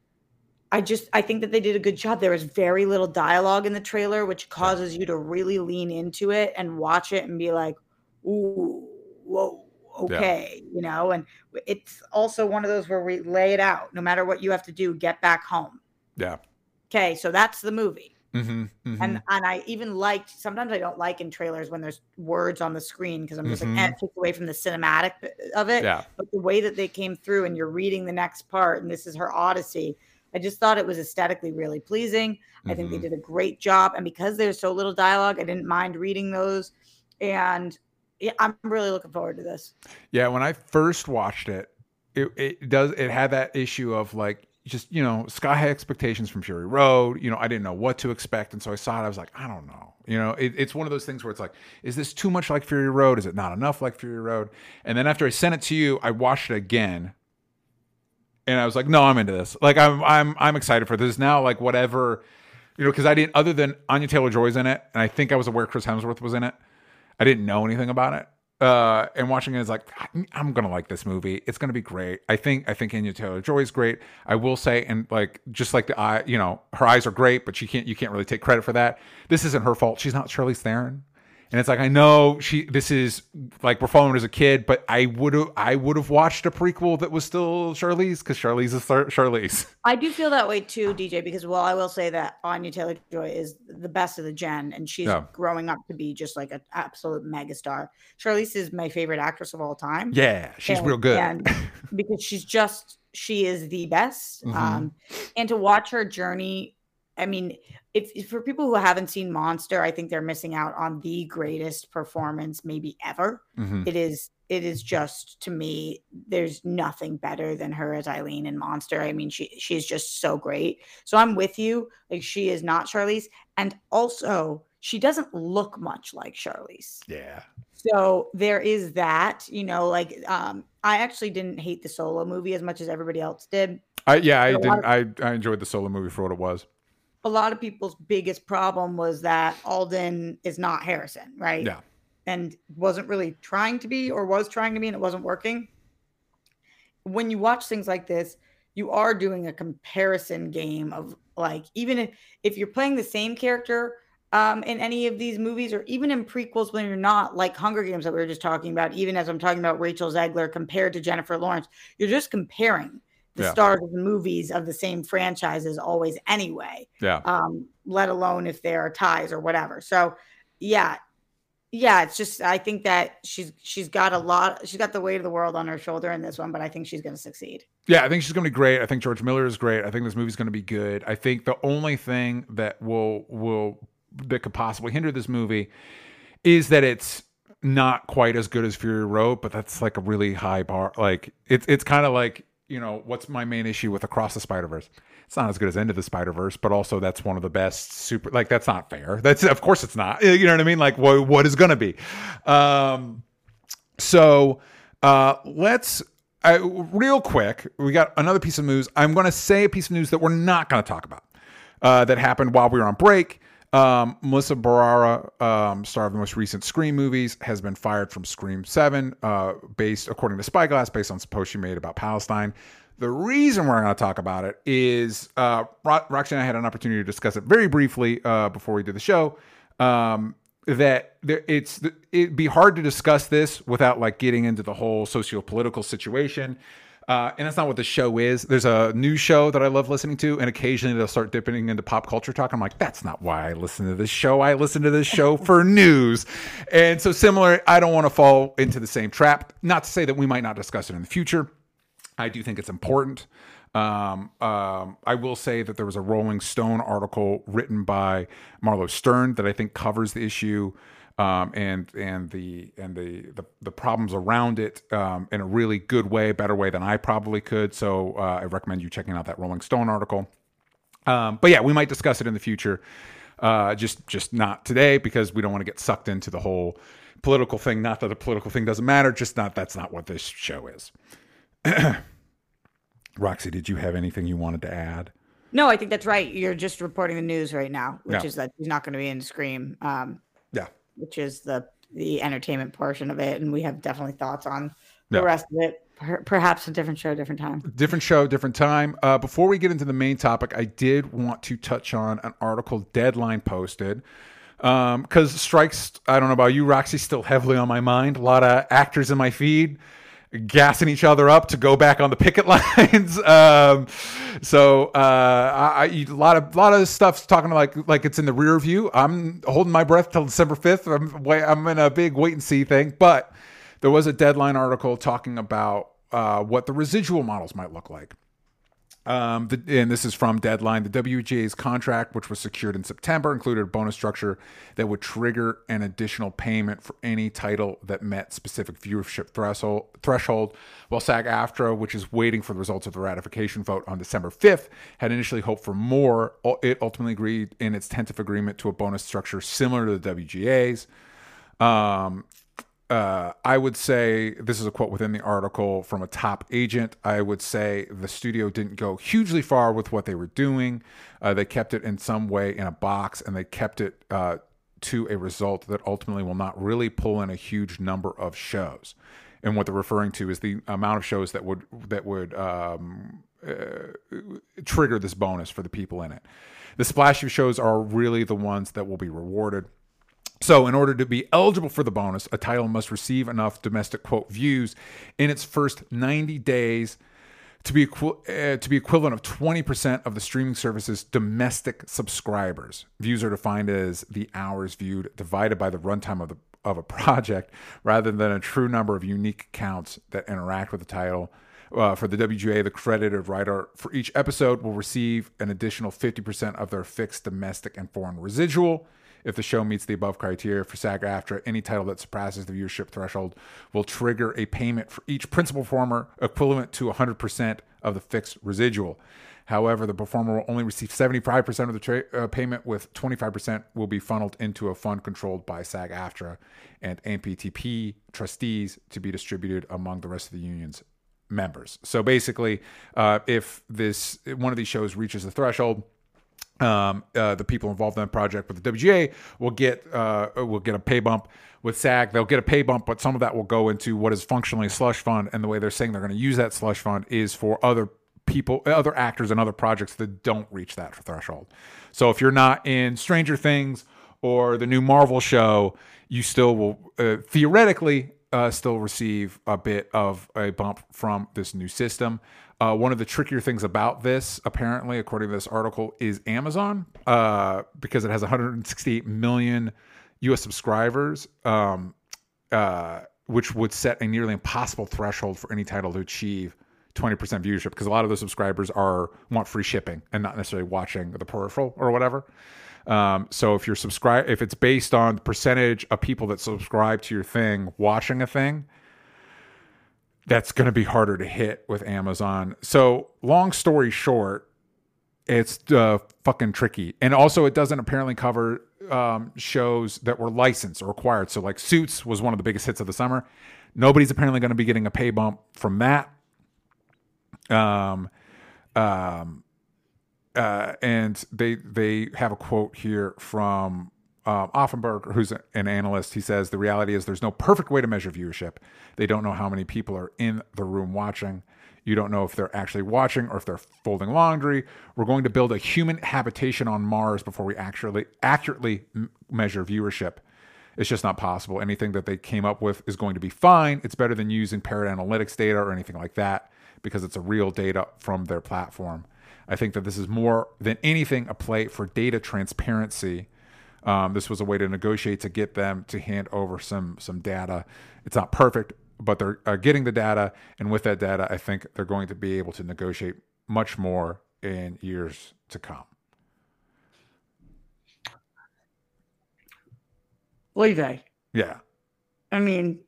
[SPEAKER 2] I just, I think that they did a good job. There was very little dialogue in the trailer, which causes you to really lean into it and watch it and be like, ooh, whoa, okay. Yeah. You know, and it's also one of those where we lay it out. No matter what you have to do, get back home.
[SPEAKER 1] Yeah.
[SPEAKER 2] Okay, so that's the movie.
[SPEAKER 1] Mm-hmm, mm-hmm.
[SPEAKER 2] And and I even liked, sometimes I don't like in trailers when there's words on the screen because I'm just mm-hmm. like, eh, it takes away from the cinematic of it.
[SPEAKER 1] Yeah.
[SPEAKER 2] But the way that they came through and you're reading the next part and this is her Odyssey, I just thought it was aesthetically really pleasing. Mm-hmm. I think they did a great job. And because there's so little dialogue, I didn't mind reading those. And yeah, I'm really looking forward to this.
[SPEAKER 1] Yeah, when I first watched it, it, it does it had that issue of like, just, you know, sky high expectations from Fury Road. You know, I didn't know what to expect. And so I saw it. I was like, I don't know. You know, it, it's one of those things where it's like, is this too much like Fury Road? Is it not enough like Fury Road? And then after I sent it to you, I watched it again. And I was like, no, I'm into this. Like, I'm I'm I'm excited for this. Now, like, whatever, you know, because I didn't, other than Anya Taylor-Joy's in it, and I think I was aware Chris Hemsworth was in it, I didn't know anything about it. Uh, and watching it is like, I'm gonna like this movie. It's gonna be great. I think I think Anya Taylor-Joy is great. I will say, and like just like the eye, you know, her eyes are great, but she can't you can't really take credit for that. This isn't her fault. She's not Charlize Theron. And it's like, I know she, this is like, we're following her as a kid, but I would have, I would have watched a prequel that was still Charlize because Charlize is Charlize.
[SPEAKER 2] I do feel that way too, D J, because well, I will say that Anya Taylor-Joy is the best of the gen and she's yeah. growing up to be just like an absolute megastar. Charlize is my favorite actress of all time.
[SPEAKER 1] Yeah, she's
[SPEAKER 2] and,
[SPEAKER 1] real good.
[SPEAKER 2] And because she's just, she is the best. Mm-hmm. Um, and to watch her journey, I mean, if, if for people who haven't seen Monster, I think they're missing out on the greatest performance maybe ever. Mm-hmm. It is, it is just, to me, there's nothing better than her as Eileen in Monster. I mean, she she's just so great. So I'm with you. Like, she is not Charlize, and also she doesn't look much like Charlize.
[SPEAKER 1] Yeah.
[SPEAKER 2] So there is that. You know, like um, I actually didn't hate the Solo movie as much as everybody else did.
[SPEAKER 1] I yeah, I didn't. Of, I I enjoyed the Solo movie for what it was.
[SPEAKER 2] A lot of people's biggest problem was that Alden is not Harrison, right?
[SPEAKER 1] Yeah.
[SPEAKER 2] And wasn't really trying to be, or was trying to be, and it wasn't working. When you watch things like this, you are doing a comparison game of like, even if, if you're playing the same character um, in any of these movies, or even in prequels when you're not, like Hunger Games that we were just talking about, even as I'm talking about Rachel Zegler compared to Jennifer Lawrence, you're just comparing the yeah. stars of the movies of the same franchises always anyway.
[SPEAKER 1] Yeah.
[SPEAKER 2] Um, let alone if there are ties or whatever. So yeah. Yeah. It's just, I think that she's, she's got a lot, she's got the weight of the world on her shoulder in this one, but I think she's going to succeed.
[SPEAKER 1] Yeah. I think she's going to be great. I think George Miller is great. I think this movie's going to be good. I think the only thing that will, will, that could possibly hinder this movie is that it's not quite as good as Fury Road, but that's like a really high bar. Like it's, it's kind of like, you know, what's my main issue with Across the Spider-Verse? It's not as good as Into the Spider-Verse, but also that's one of the best super, like, that's not fair. That's, of course it's not, you know what I mean? Like what, what is going to be? Um, So uh, let's, uh, real quick, we got another piece of news. I'm going to say a piece of news that we're not going to talk about uh, that happened while we were on break. Um, Melissa Barrera, um, star of the most recent Scream movies, has been fired from Scream seven, uh, based, according to Spyglass, based on some post she made about Palestine. The reason we're going to talk about it is uh, Ro- Roxy and I had an opportunity to discuss it very briefly uh, before we did the show. Um, that there, it's it'd be hard to discuss this without like getting into the whole socio-political situation. Uh, and that's not what the show is. There's a news show that I love listening to, and occasionally they'll start dipping into pop culture talk. I'm like, that's not why I listen to this show. I listen to this show for news. And so similar, I don't want to fall into the same trap. Not to say that we might not discuss it in the future. I do think it's important. Um, um, I will say that there was a Rolling Stone article written by Marlo Stern that I think covers the issue um, and and the and the, the the problems around it um, in a really good way, better way than I probably could. So uh, I recommend you checking out that Rolling Stone article. Um, but yeah, we might discuss it in the future. Uh, just just not today because we don't want to get sucked into the whole political thing. Not that the political thing doesn't matter, just not that's not what this show is. Roxy, did you have anything you wanted to add?
[SPEAKER 2] No, I think that's right. You're just reporting the news right now, which
[SPEAKER 1] Yeah.
[SPEAKER 2] is that he's not going to be in Scream, um,
[SPEAKER 1] Yeah.
[SPEAKER 2] which is the the entertainment portion of it, and we have definitely thoughts on the
[SPEAKER 1] Yeah.
[SPEAKER 2] rest of it. Per- perhaps a different show, different time.
[SPEAKER 1] Different show, different time. Uh, before we get into the main topic, I did want to touch on an article Deadline posted. Um, because strikes, I don't know about you, Roxy, still heavily on my mind. A lot of actors in my feed gassing each other up to go back on the picket lines. um, so uh, I, I a lot of lot of stuff talking like like it's in the rear view. I'm holding my breath till December fifth. I'm I'm in a big wait and see thing. But there was a Deadline article talking about uh, what the residual models might look like. Um, the, and this is from Deadline. The W G A's contract, which was secured in September, included a bonus structure that would trigger an additional payment for any title that met specific viewership threshold. threshold while SAG-AFTRA, which is waiting for the results of the ratification vote on December fifth, had initially hoped for more. It ultimately agreed in its tentative agreement to a bonus structure similar to the W G A's. Um, Uh, I would say, this is a quote within the article from a top agent, I would say the studio didn't go hugely far with what they were doing. Uh, they kept it in some way in a box, and they kept it uh, to a result that ultimately will not really pull in a huge number of shows. And what they're referring to is the amount of shows that would that would um, uh, trigger this bonus for the people in it. The splashy shows are really the ones that will be rewarded. So in order to be eligible for the bonus, a title must receive enough domestic quote views in its first ninety days to be equi- uh, to be equivalent of twenty percent of the streaming service's domestic subscribers. Views are defined as the hours viewed divided by the runtime of the of a project rather than a true number of unique accounts that interact with the title. Uh, for the W G A, the credited writer for each episode will receive an additional fifty percent of their fixed domestic and foreign residual. If the show meets the above criteria for SAG-AFTRA, any title that surpasses the viewership threshold will trigger a payment for each principal performer equivalent to one hundred percent of the fixed residual. However, the performer will only receive seventy-five percent of the tra- uh, payment, with twenty-five percent will be funneled into a fund controlled by SAG-AFTRA and M P T P trustees to be distributed among the rest of the union's members. So basically, uh, if this one of these shows reaches the threshold, Um, uh, the people involved in the project with the W G A will get uh, will get a pay bump. With SAG, they'll get a pay bump, but some of that will go into what is functionally a slush fund. And the way they're saying they're going to use that slush fund is for other people, other actors, and other projects that don't reach that threshold. So if you're not in Stranger Things or the new Marvel show, you still will uh, theoretically uh, still receive a bit of a bump from this new system. Uh, one of the trickier things about this, apparently, according to this article, is Amazon, uh, because it has one hundred sixty-eight million U S subscribers, um, uh, which would set a nearly impossible threshold for any title to achieve twenty percent viewership, because a lot of those subscribers are want free shipping and not necessarily watching the peripheral or whatever. Um, so if you're subscribe, if it's based on the percentage of people that subscribe to your thing watching a thing, that's going to be harder to hit with Amazon. So long story short, it's uh, fucking tricky. And also it doesn't apparently cover um, shows that were licensed or acquired. So like Suits was one of the biggest hits of the summer. Nobody's apparently going to be getting a pay bump from that. Um, um, uh, and they they have a quote here from uh, Offenberg, who's an analyst. He says, the reality is there's no perfect way to measure viewership. They don't know how many people are in the room watching. You don't know if they're actually watching or if they're folding laundry. We're going to build a human habitation on Mars before we actually accurately m- measure viewership. It's just not possible. Anything that they came up with is going to be fine. It's better than using Parrot Analytics data or anything like that because it's a real data from their platform. I think that this is more than anything a play for data transparency. Um, this was a way to negotiate to get them to hand over some some data. It's not perfect, but they're uh, getting the data. And with that data, I think they're going to be able to negotiate much more in years to come.
[SPEAKER 2] Levi.
[SPEAKER 1] Yeah.
[SPEAKER 2] I mean,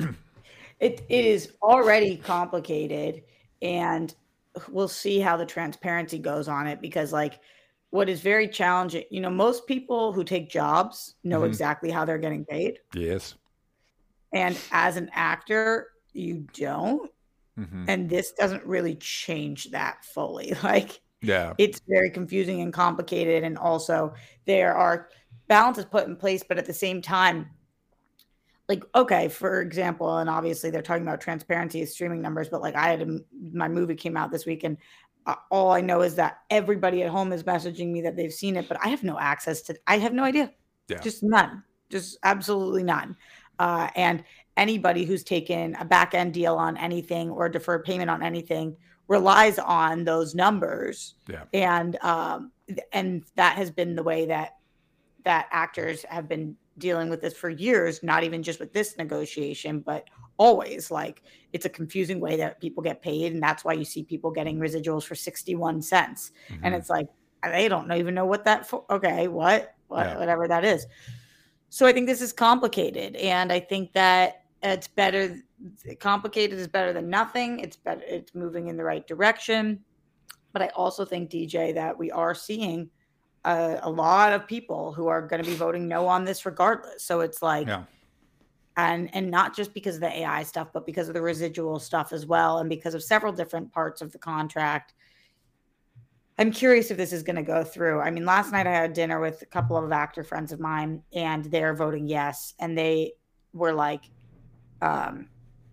[SPEAKER 2] it it is already complicated, and we'll see how the transparency goes on it, because like what is very challenging, you know, most people who take jobs know mm-hmm. exactly how they're getting paid.
[SPEAKER 1] Yes.
[SPEAKER 2] And as an actor, you don't. Mm-hmm. And this doesn't really change that fully. Like,
[SPEAKER 1] yeah,
[SPEAKER 2] it's very confusing and complicated. And also there are balances put in place, but at the same time, like, okay, for example, and obviously they're talking about transparency of streaming numbers, but like I had a, my movie came out this week, and uh, all I know is that everybody at home is messaging me that they've seen it, but I have no access to, I have no idea.
[SPEAKER 1] Yeah.
[SPEAKER 2] Just none, just absolutely none. Uh, and anybody who's taken a back end deal on anything or deferred payment on anything relies on those numbers.
[SPEAKER 1] Yeah.
[SPEAKER 2] And, um, and that has been the way that, that actors have been dealing with this for years, not even just with this negotiation, but always. Like, it's a confusing way that people get paid. And that's why you see people getting residuals for sixty-one cents. Mm-hmm. And it's like, they don't even know what that for. Okay. What, what yeah. whatever that is. So I think this is complicated. And I think that it's better. Complicated is better than nothing. It's better. It's moving in the right direction. But I also think, D J, that we are seeing A, a lot of people who are going to be voting no on this regardless. So it's like,
[SPEAKER 1] yeah.
[SPEAKER 2] and and not just because of the A I stuff, but because of the residual stuff as well, and because of several different parts of the contract. I'm curious if this is going to go through. I mean, last night I had dinner with a couple of actor friends of mine, and they're voting yes, and they were like, um,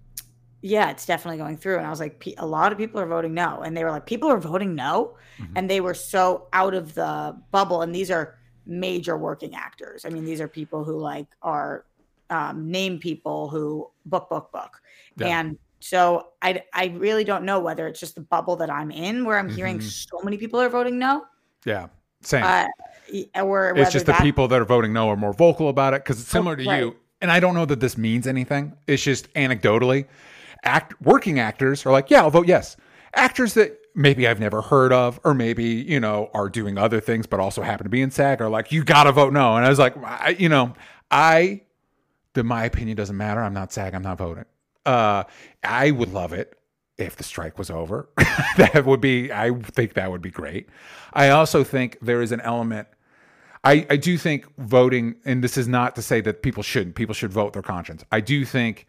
[SPEAKER 2] yeah, it's definitely going through. And I was like, a lot of people are voting no. And they were like, people are voting no. Mm-hmm. And they were so out of the bubble. And these are major working actors. I mean, these are people who like are um, name people who book, book, book. Yeah. And so I, I really don't know whether it's just the bubble that I'm in where I'm mm-hmm. hearing so many people are voting no.
[SPEAKER 1] Yeah, same.
[SPEAKER 2] Uh, or
[SPEAKER 1] it's just the that, people that are voting no are more vocal about it, because it's similar oh, to right. you. And I don't know that this means anything. It's just anecdotally. Act working actors are like, yeah, I'll vote yes. Actors that maybe I've never heard of, or maybe, you know, are doing other things, but also happen to be in SAG, are like, you got to vote no. And I was like, I, you know, I, the, my opinion doesn't matter. I'm not SAG. I'm not voting. Uh, I would love it if the strike was over. That would be, I think that would be great. I also think there is an element, I, I do think voting, and this is not to say that people shouldn't, people should vote their conscience. I do think,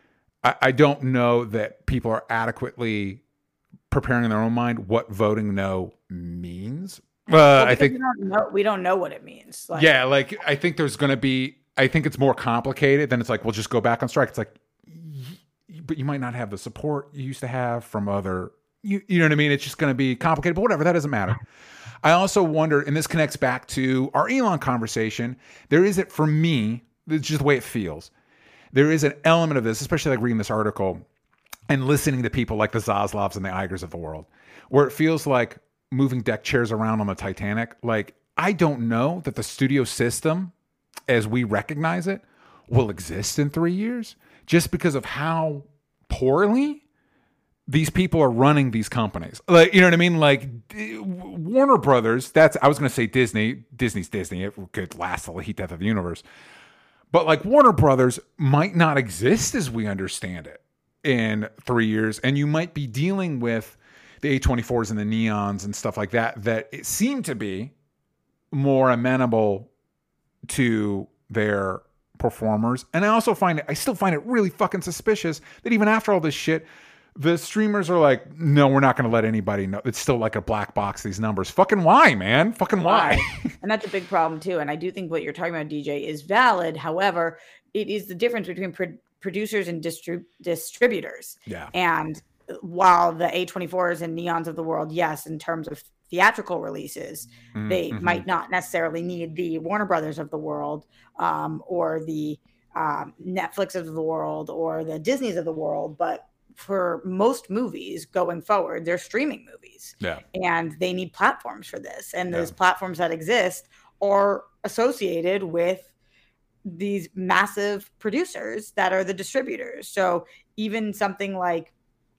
[SPEAKER 1] I don't know that people are adequately preparing in their own mind what voting no means. Uh, well, I think
[SPEAKER 2] we don't, know, we don't know what it means.
[SPEAKER 1] Like, yeah, like I think there's going to be. I think it's more complicated than it's like, we'll just go back on strike. It's like, but you might not have the support you used to have from other. You, you know what I mean? It's just going to be complicated. But whatever, that doesn't matter. I also wonder, and this connects back to our Elon conversation. There is it for me. It's just the way it feels. There is an element of this, especially like reading this article and listening to people like the Zaslavs and the Igers of the world, where it feels like moving deck chairs around on the Titanic. Like, I don't know that the studio system, as we recognize it, will exist in three years just because of how poorly these people are running these companies. Like, you know what I mean? Like Warner Brothers, that's, I was going to say Disney. Disney's Disney. It could last the heat death of the universe. But like Warner Brothers might not exist as we understand it in three years. And you might be dealing with the A twenty-fours and the Neons and stuff like that, that it seem to be more amenable to their performers. And I also find it, I still find it really fucking suspicious that even after all this shit, the streamers are like, no, we're not going to let anybody know. It's still like a black box, these numbers. Fucking why, man? Fucking why?
[SPEAKER 2] And that's a big problem too. And I do think what you're talking about, D J, is valid. However, it is the difference between pro- producers and distri- distributors.
[SPEAKER 1] Yeah.
[SPEAKER 2] And while the A twenty-fours and Neons of the world, yes, in terms of theatrical releases, mm-hmm. they might not necessarily need the Warner Brothers of the world um, or the um, Netflix of the world or the Disneys of the world. But for most movies going forward, they're streaming movies.
[SPEAKER 1] Yeah.
[SPEAKER 2] And they need platforms for this. And those
[SPEAKER 1] yeah.
[SPEAKER 2] platforms that exist are associated with these massive producers that are the distributors. So even something like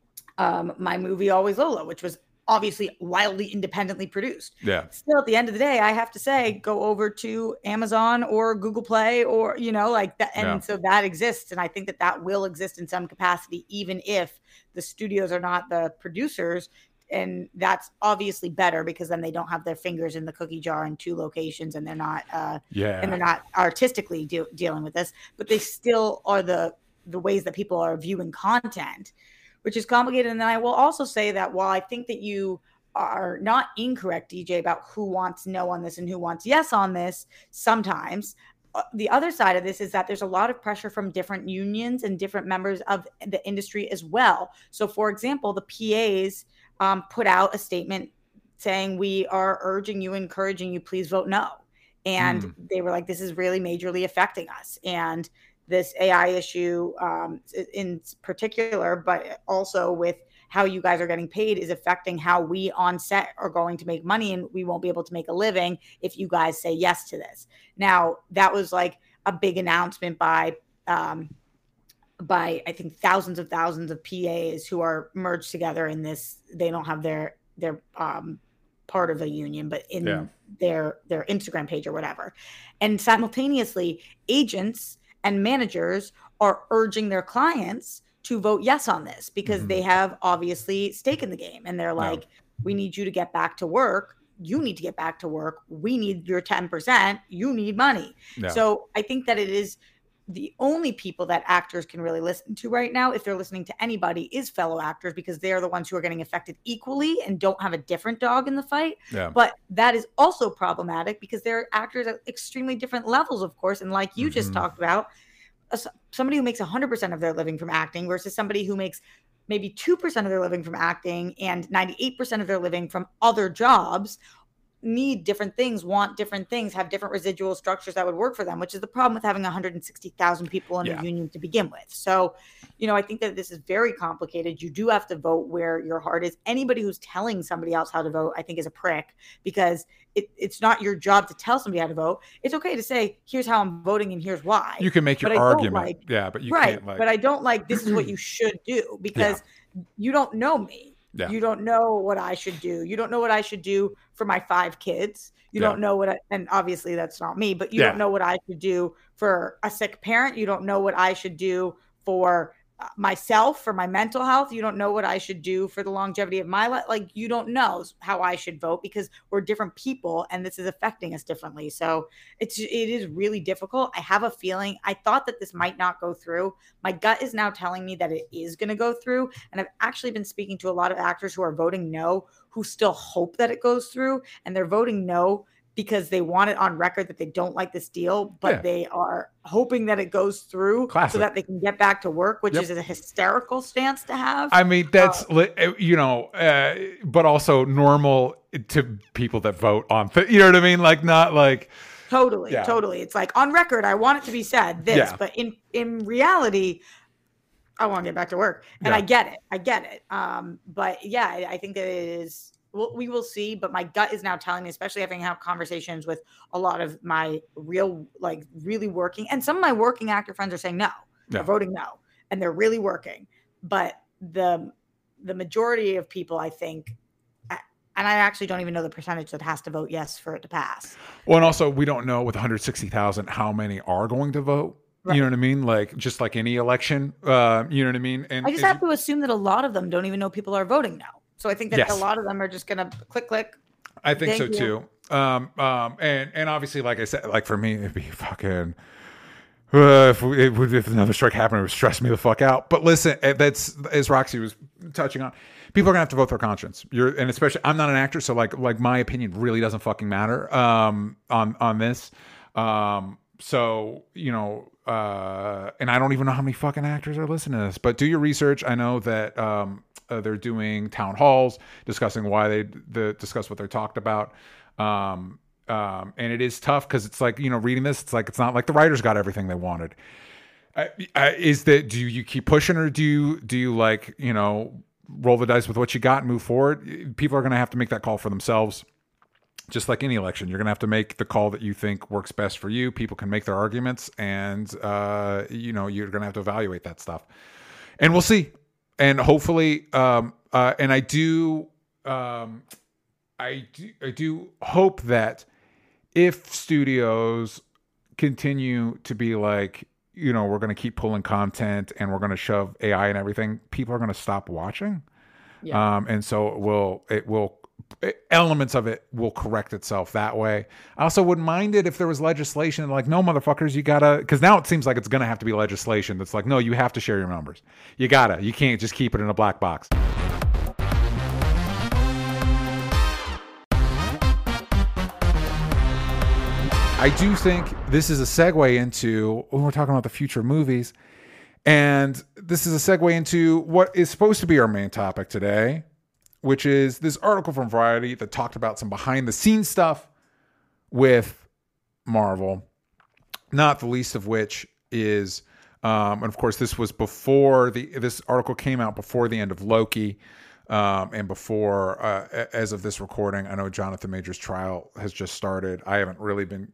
[SPEAKER 2] um, my movie Always Lola, which was obviously wildly independently produced.
[SPEAKER 1] Yeah.
[SPEAKER 2] Still, at the end of the day, I have to say, go over to Amazon or Google Play or, you know, like that. And yeah. so that exists. And I think that that will exist in some capacity, even if the studios are not the producers. And that's obviously better because then they don't have their fingers in the cookie jar in two locations and they're not, uh,
[SPEAKER 1] yeah.
[SPEAKER 2] and they're not artistically de- dealing with this, but they still are the, the ways that people are viewing content, which is complicated. And then I will also say that while I think that you are not incorrect, D J, about who wants no on this and who wants yes on this, sometimes uh, the other side of this is that there's a lot of pressure from different unions and different members of the industry as well. So, for example, the P As um, put out a statement saying, we are urging you, encouraging you, please vote no. And mm. they were like, this is really majorly affecting us. And this A I issue um, in particular, but also with how you guys are getting paid is affecting how we on set are going to make money, and we won't be able to make a living if you guys say yes to this. Now, that was like a big announcement by, um, by I think thousands of thousands of P As who are merged together in this. They don't have their, their um, part of a union, but in yeah. their, their Instagram page or whatever. And simultaneously, agents and managers are urging their clients to vote yes on this because mm-hmm. they have obviously stake in the game. And they're like, no. we need you to get back to work. You need to get back to work. We need your ten percent. You need money. No. So I think that it is the only people that actors can really listen to right now, if they're listening to anybody, is fellow actors, because they're the ones who are getting affected equally and don't have a different dog in the fight. Yeah. But that is also problematic because there are actors at extremely different levels, of course. And like you mm-hmm. just talked about, somebody who makes one hundred percent of their living from acting versus somebody who makes maybe two percent of their living from acting and ninety-eight percent of their living from other jobs need different things, want different things, have different residual structures that would work for them, which is the problem with having one hundred sixty thousand people in yeah. a union to begin with. So, you know, I think that this is very complicated. You do have to vote where your heart is. Anybody who's telling somebody else how to vote, I think, is a prick, because it, it's not your job to tell somebody how to vote. It's okay to say, here's how I'm voting and here's why.
[SPEAKER 1] You can make your argument. Like, yeah, but you
[SPEAKER 2] right,
[SPEAKER 1] can't like.
[SPEAKER 2] But I don't like, this is what you should do, because yeah. you don't know me. Yeah. You don't know what I should do. You don't know what I should do for my five kids. You yeah. don't know what, I, and obviously that's not me, but you yeah. don't know what I should do for a sick parent. You don't know what I should do for myself, for my mental health. You don't know what I should do for the longevity of my life. Like, you don't know how I should vote, because we're different people and this is affecting us differently. So it's, it is really difficult. I have a feeling, I thought that this might not go through. My gut is now telling me that it is going to go through. And I've actually been speaking to a lot of actors who are voting no, who still hope that it goes through, and they're voting no because they want it on record that they don't like this deal, but yeah. they are hoping that it goes through Classic. So that they can get back to work, which yep. is a hysterical stance to have.
[SPEAKER 1] I mean, that's, uh, you know, uh, but also normal to people that vote on, you know what I mean? Like, not like.
[SPEAKER 2] Totally,
[SPEAKER 1] yeah.
[SPEAKER 2] totally. It's like, on record, I want it to be said this, yeah. but in, in reality, I want to get back to work. And yeah. I get it. I get it. Um, but yeah, I, I think that it is. Well, we will see, but my gut is now telling me, especially having had conversations with a lot of my real, like really working, and some of my working actor friends are saying no, they're yeah. voting no, and they're really working. But the the majority of people, I think, and I actually don't even know the percentage that has to vote yes for it to pass.
[SPEAKER 1] Well, and also we don't know with one hundred sixty thousand how many are going to vote. Right. You know what I mean? Like, just like any election, uh, you know what I mean? And
[SPEAKER 2] I just have to assume that a lot of them don't even know people are voting no. So I think that yes. a lot of them are just going to click, click.
[SPEAKER 1] I think
[SPEAKER 2] Thank
[SPEAKER 1] so
[SPEAKER 2] you.
[SPEAKER 1] too. Um, um, and, and obviously, like I said, like for me, it'd be fucking, Uh, if, we, if, if another strike happened, it would stress me the fuck out. But listen, that's as Roxy was touching on. People are gonna have to vote their conscience. You're, and especially, I'm not an actor, so like, like my opinion really doesn't fucking matter um, on on this. Um, so you know, uh, and I don't even know how many fucking actors are listening to this. But do your research. I know that um, uh, they're doing town halls discussing why they the, discuss what they're talked about. Um, Um, and it is tough because it's like, you know, reading this, it's like, it's not like the writers got everything they wanted. Uh, uh, is that, do you keep pushing or do you, do you like, you know, roll the dice with what you got and move forward? People are going to have to make that call for themselves. Just like any election, you're going to have to make the call that you think works best for you. People can make their arguments and, uh, you know, you're going to have to evaluate that stuff and we'll see. And hopefully, um, uh, and I do, um, I do, I do hope that, if studios continue to be like, you know, we're going to keep pulling content and we're going to shove A I and everything, people are going to stop watching. Yeah. Um, and so it will, it will, it, elements of it will correct itself that way. I also wouldn't mind it if there was legislation like, no, motherfuckers, you gotta, because now it seems like it's going to have to be legislation that's like, no, you have to share your numbers. You gotta, you can't just keep it in a black box. I do think this is a segue into when we're talking about the future of movies. And this is a segue into what is supposed to be our main topic today, which is this article from Variety that talked about some behind the scenes stuff with Marvel. Not the least of which is, um, and of course, this was before the, this article came out before the end of Loki. Um, and before, uh, as of this recording, I know Jonathan Majors' trial has just started. I haven't really been,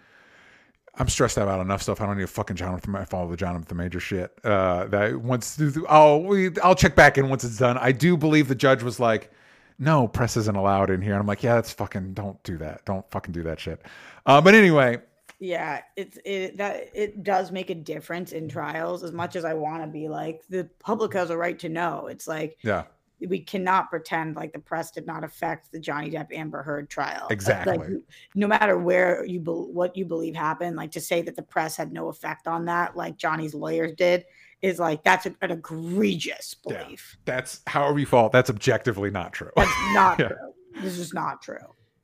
[SPEAKER 1] I'm stressed out about enough stuff. I don't need a fucking Jonathan. I follow the Jonathan Major shit. Uh, that once I'll we, I'll check back in once it's done. I do believe the judge was like, "No, press isn't allowed in here." And I'm like, "Yeah, that's fucking. Don't do that. Don't fucking do that shit." Uh, but anyway,
[SPEAKER 2] yeah, it's it that it does make a difference in trials. As much as I want to be like, the public has a right to know. It's like,
[SPEAKER 1] yeah.
[SPEAKER 2] We cannot pretend like the press did not affect the Johnny Depp Amber Heard trial.
[SPEAKER 1] Exactly.
[SPEAKER 2] Like, no matter where you be, what you believe happened, like to say that the press had no effect on that, like Johnny's lawyers did, is like that's an egregious belief.
[SPEAKER 1] Yeah. That's however you fall. That's objectively not true.
[SPEAKER 2] That's not
[SPEAKER 1] yeah.
[SPEAKER 2] true. This is not true.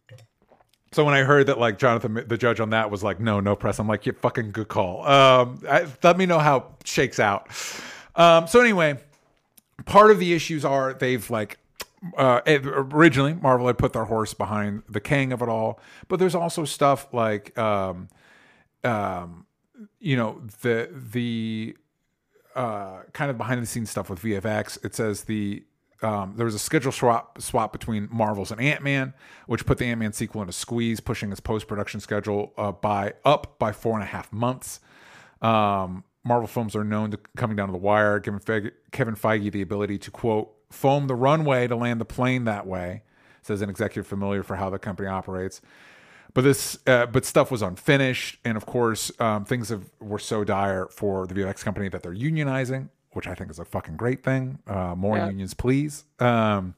[SPEAKER 1] So when I heard that, like Jonathan, the judge on that was like, no, no press. I'm like, yeah, fucking good call. Um, I, let me know how it shakes out. Um, so anyway. Part of the issues are they've like uh, originally Marvel had put their horse behind the king of it all, but there's also stuff like um, um, you know the the uh, kind of behind the scenes stuff with V F X. It says the um, there was a schedule swap swap between Marvel's and Ant-Man, which put the Ant-Man sequel in a squeeze, pushing its post production schedule uh, by up by four and a half months. Um, Marvel films are known to coming down to the wire, giving Fe- Kevin Feige the ability to, quote, foam the runway to land the plane that way, says an executive familiar for how the company operates. But this, uh, but stuff was unfinished. And of course, um, things have, were so dire for the V F X company that they're unionizing, which I think is a fucking great thing. Uh, more yeah. unions, please. Um,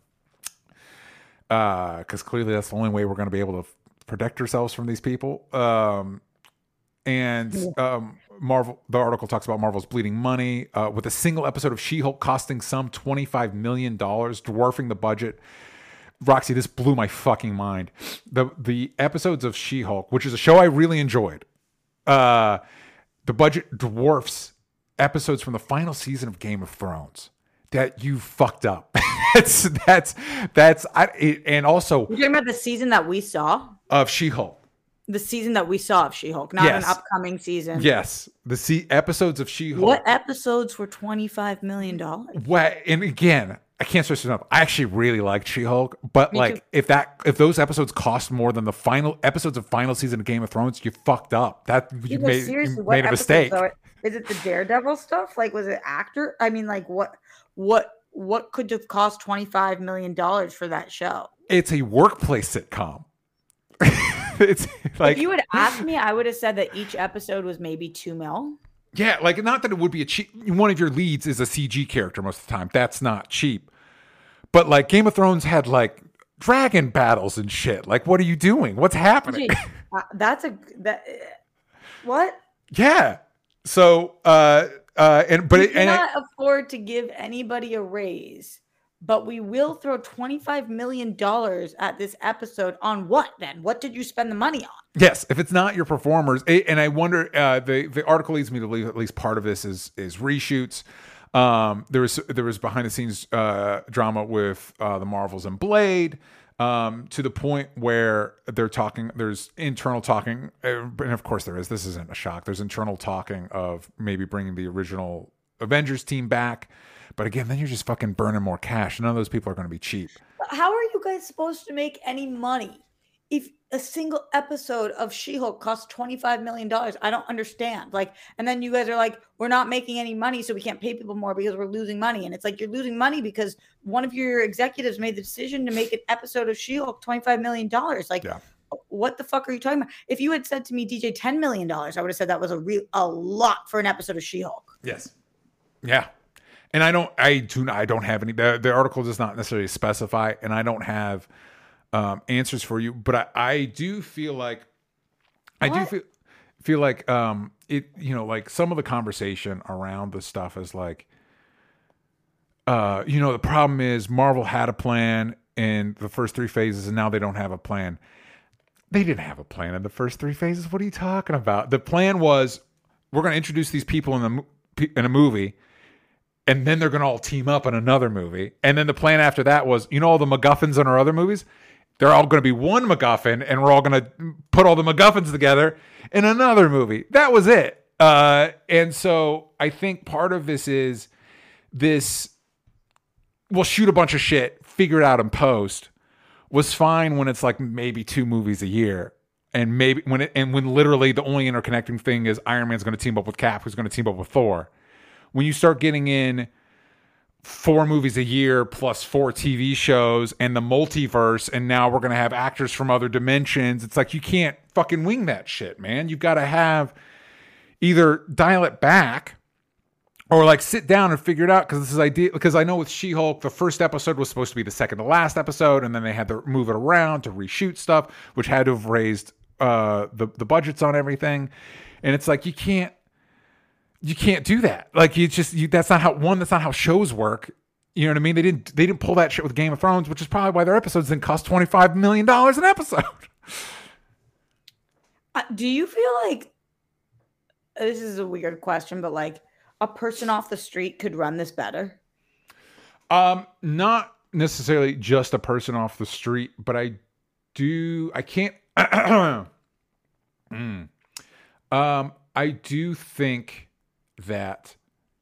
[SPEAKER 1] uh, cause clearly that's the only way we're going to be able to f- protect ourselves from these people. Um, and, um, Marvel, the article talks about Marvel's bleeding money, uh, with a single episode of She-Hulk costing some twenty-five million dollars, dwarfing the budget. Roxy, this blew my fucking mind. The the episodes of She-Hulk, which is a show I really enjoyed, uh, the budget dwarfs episodes from the final season of Game of Thrones. That you fucked up. that's that's that's I, it, and also
[SPEAKER 2] you're talking about the season that we saw
[SPEAKER 1] of She-Hulk.
[SPEAKER 2] The season that we saw of She-Hulk, not yes. an upcoming season.
[SPEAKER 1] Yes, the see episodes of She-Hulk.
[SPEAKER 2] What episodes were twenty-five million dollars?
[SPEAKER 1] What? And again, I can't stress enough. I actually really liked She-Hulk, but Me like, too. if that if those episodes cost more than the final episodes of final season of Game of Thrones, you fucked up. That you
[SPEAKER 2] yeah,
[SPEAKER 1] made,
[SPEAKER 2] seriously,
[SPEAKER 1] you
[SPEAKER 2] what
[SPEAKER 1] made a mistake.
[SPEAKER 2] Are, is it the Daredevil stuff? Like, was it actor? I mean, like, what what what could have cost twenty-five million dollars for that show?
[SPEAKER 1] It's a workplace sitcom. It's like,
[SPEAKER 2] if you had asked me, I would have said that each episode was maybe two mil.
[SPEAKER 1] Yeah, like not that it would be a cheap. One of your leads is a C G character most of the time. That's not cheap. But like Game of Thrones had like dragon battles and shit. Like, what are you doing? What's happening?
[SPEAKER 2] Uh, that's a that. Uh, what?
[SPEAKER 1] Yeah, So, uh, uh, and but
[SPEAKER 2] we
[SPEAKER 1] it, and
[SPEAKER 2] cannot
[SPEAKER 1] I,
[SPEAKER 2] afford to give anybody a raise, but we will throw twenty-five million dollars at this episode on what then? What did you spend the money on?
[SPEAKER 1] yes, if it's not your performers, and I wonder, uh, the the article leads me to believe at least part of this is is reshoots. Um, there was there was behind the scenes uh, drama with uh, the Marvels and Blade, um, to the point where they're talking. There's internal talking, and of course there is. This isn't a shock. There's internal talking of maybe bringing the original Avengers team back, but again, then you're just fucking burning more cash. None of those people are going to be cheap.
[SPEAKER 2] How are you guys supposed to make any money if a single episode of She-Hulk costs twenty-five million dollars? I don't understand. Like, and then you guys are like, we're not making any money, so we can't pay people more because we're losing money. And it's like, you're losing money because one of your executives made the decision to make an episode of She-Hulk twenty-five million dollars. Like, yeah. What the fuck are you talking about? If you had said to me, D J, ten million dollars, I would have said that was a real a lot for an episode of She-Hulk.
[SPEAKER 1] Yes. Yeah. And I don't, I do, I don't have any, the, the article does not necessarily specify, and I don't have um, answers for you, but I, I do feel like, I what? do feel, feel like um, it, you know, like some of the conversation around the stuff is like, uh, you know, the problem is Marvel had a plan in the first three phases and now they don't have a plan. They didn't have a plan in the first three phases. What are you talking about? The plan was, we're going to introduce these people in the in a movie, and then they're going to all team up in another movie. And then the plan after that was, you know, all the MacGuffins in our other movies, they're all going to be one MacGuffin, and we're all going to put all the MacGuffins together in another movie. That was it. Uh, and so I think part of this is this, we'll shoot a bunch of shit, figure it out in post, was fine when it's like maybe two movies a year. And maybe when it, and when literally the only interconnecting thing is Iron Man's going to team up with Cap, who's going to team up with Thor. When you start getting in four movies a year plus four T V shows and the multiverse, and now we're going to have actors from other dimensions, it's like you can't fucking wing that shit, man. You've got to have either dial it back or like sit down and figure it out, because this is idea. Because I know with She-Hulk, the first episode was supposed to be the second to last episode, and then they had to move it around to reshoot stuff, which had to have raised uh, the the budgets on everything. And it's like you can't. You can't do that. Like you just you, that's not how one. That's not how shows work. You know what I mean? They didn't. They didn't pull that shit with Game of Thrones, which is probably why their episodes didn't cost twenty five million dollars an episode.
[SPEAKER 2] Uh, do you feel like this is a weird question, but like a person off the street could run this better?
[SPEAKER 1] Um, not necessarily just a person off the street, but I do. I can't. mm. Um, I do think that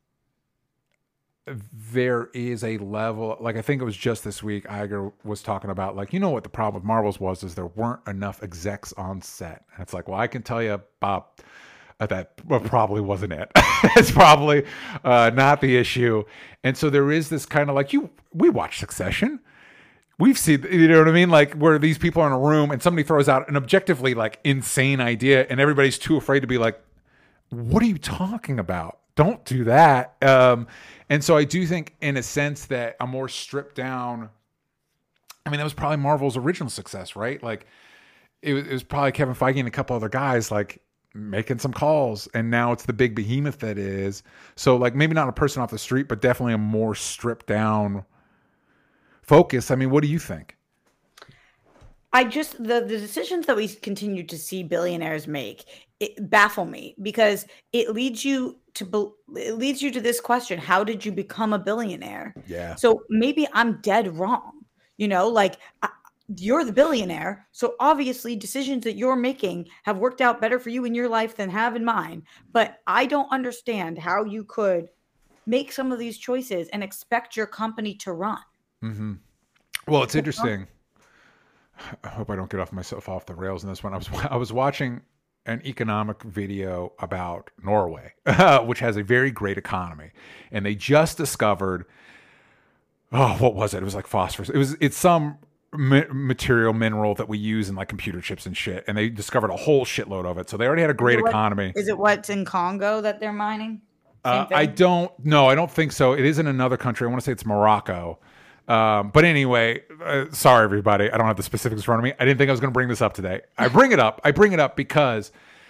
[SPEAKER 1] there is a level, like I think it was just this week Iger was talking about, like, you know what the problem with Marvels was, is there weren't enough execs on set. And it's like, well, I can tell you, Bob, uh, that well, probably wasn't it. It's probably uh, not the issue. And so there is this kind of like, you, we watch Succession. We've seen, you know what I mean? Like where these people are in a room and somebody throws out an objectively like insane idea and everybody's too afraid to be like, what are you talking about? Don't do that. Um, and so I do think in a sense that a more stripped down, I mean, that was probably Marvel's original success, right? Like it was, it was probably Kevin Feige and a couple other guys like making some calls, and now it's the big behemoth that is. So like maybe not a person off the street, but definitely a more stripped down focus. I mean, what do you think?
[SPEAKER 2] I just, the, the decisions that we continue to see billionaires make, it baffle me, because it leads you to, it leads you to this question: how did you become a billionaire?
[SPEAKER 1] Yeah.
[SPEAKER 2] So maybe I'm dead wrong. You know, like I, you're the billionaire. So obviously decisions that you're making have worked out better for you in your life than have in mine. But I don't understand how you could make some of these choices and expect your company to run.
[SPEAKER 1] Mm-hmm. Well, it's interesting. I hope I don't get off myself off the rails in this one. I was I was watching an economic video about Norway, which has a very great economy, and they just discovered, oh, what was it? It was like phosphorus. It was it's some ma- material mineral that we use in like computer chips and shit, and they discovered a whole shitload of it. So they already had a great
[SPEAKER 2] is what,
[SPEAKER 1] economy.
[SPEAKER 2] Is it what's in Congo that they're mining?
[SPEAKER 1] Uh, I don't no, I don't think so. It is in another country. I want to say it's Morocco. Um, but anyway, uh, sorry, everybody. I don't have the specifics in front of me. I didn't think I was going to bring this up today. I bring it up. I bring it up because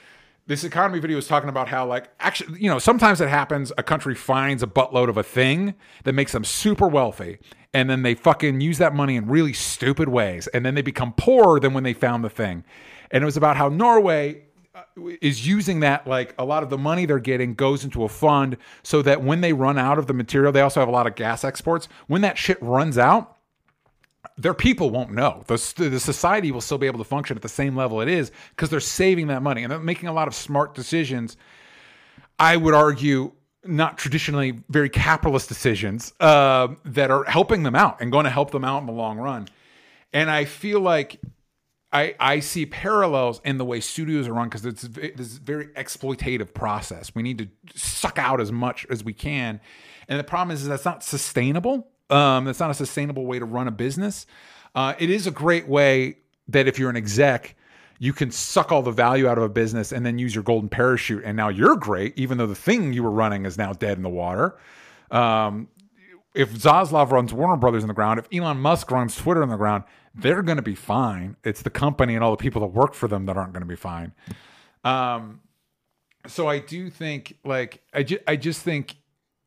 [SPEAKER 1] this economy video is talking about how, like, actually, you know, sometimes it happens. A country finds a buttload of a thing that makes them super wealthy, and then they fucking use that money in really stupid ways, and then they become poorer than when they found the thing. And it was about how Norway is using that, like, a lot of the money they're getting goes into a fund so that when they run out of the material, they also have a lot of gas exports. When that shit runs out, their people won't know. The, the society will still be able to function at the same level it is because they're saving that money and they're making a lot of smart decisions. I would argue not traditionally very capitalist decisions uh, that are helping them out and going to help them out in the long run. And I feel like I, I see parallels in the way studios are run because it's this very exploitative process. We need to suck out as much as we can. And the problem is, is that's not sustainable. Um, that's not a sustainable way to run a business. Uh, it is a great way that if you're an exec, you can suck all the value out of a business and then use your golden parachute. And now you're great, even though the thing you were running is now dead in the water. Um, if Zaslav runs Warner Brothers in the ground, if Elon Musk runs Twitter in the ground, they're going to be fine. It's the company and all the people that work for them that aren't going to be fine. Um, so I do think, like, I, ju- I just think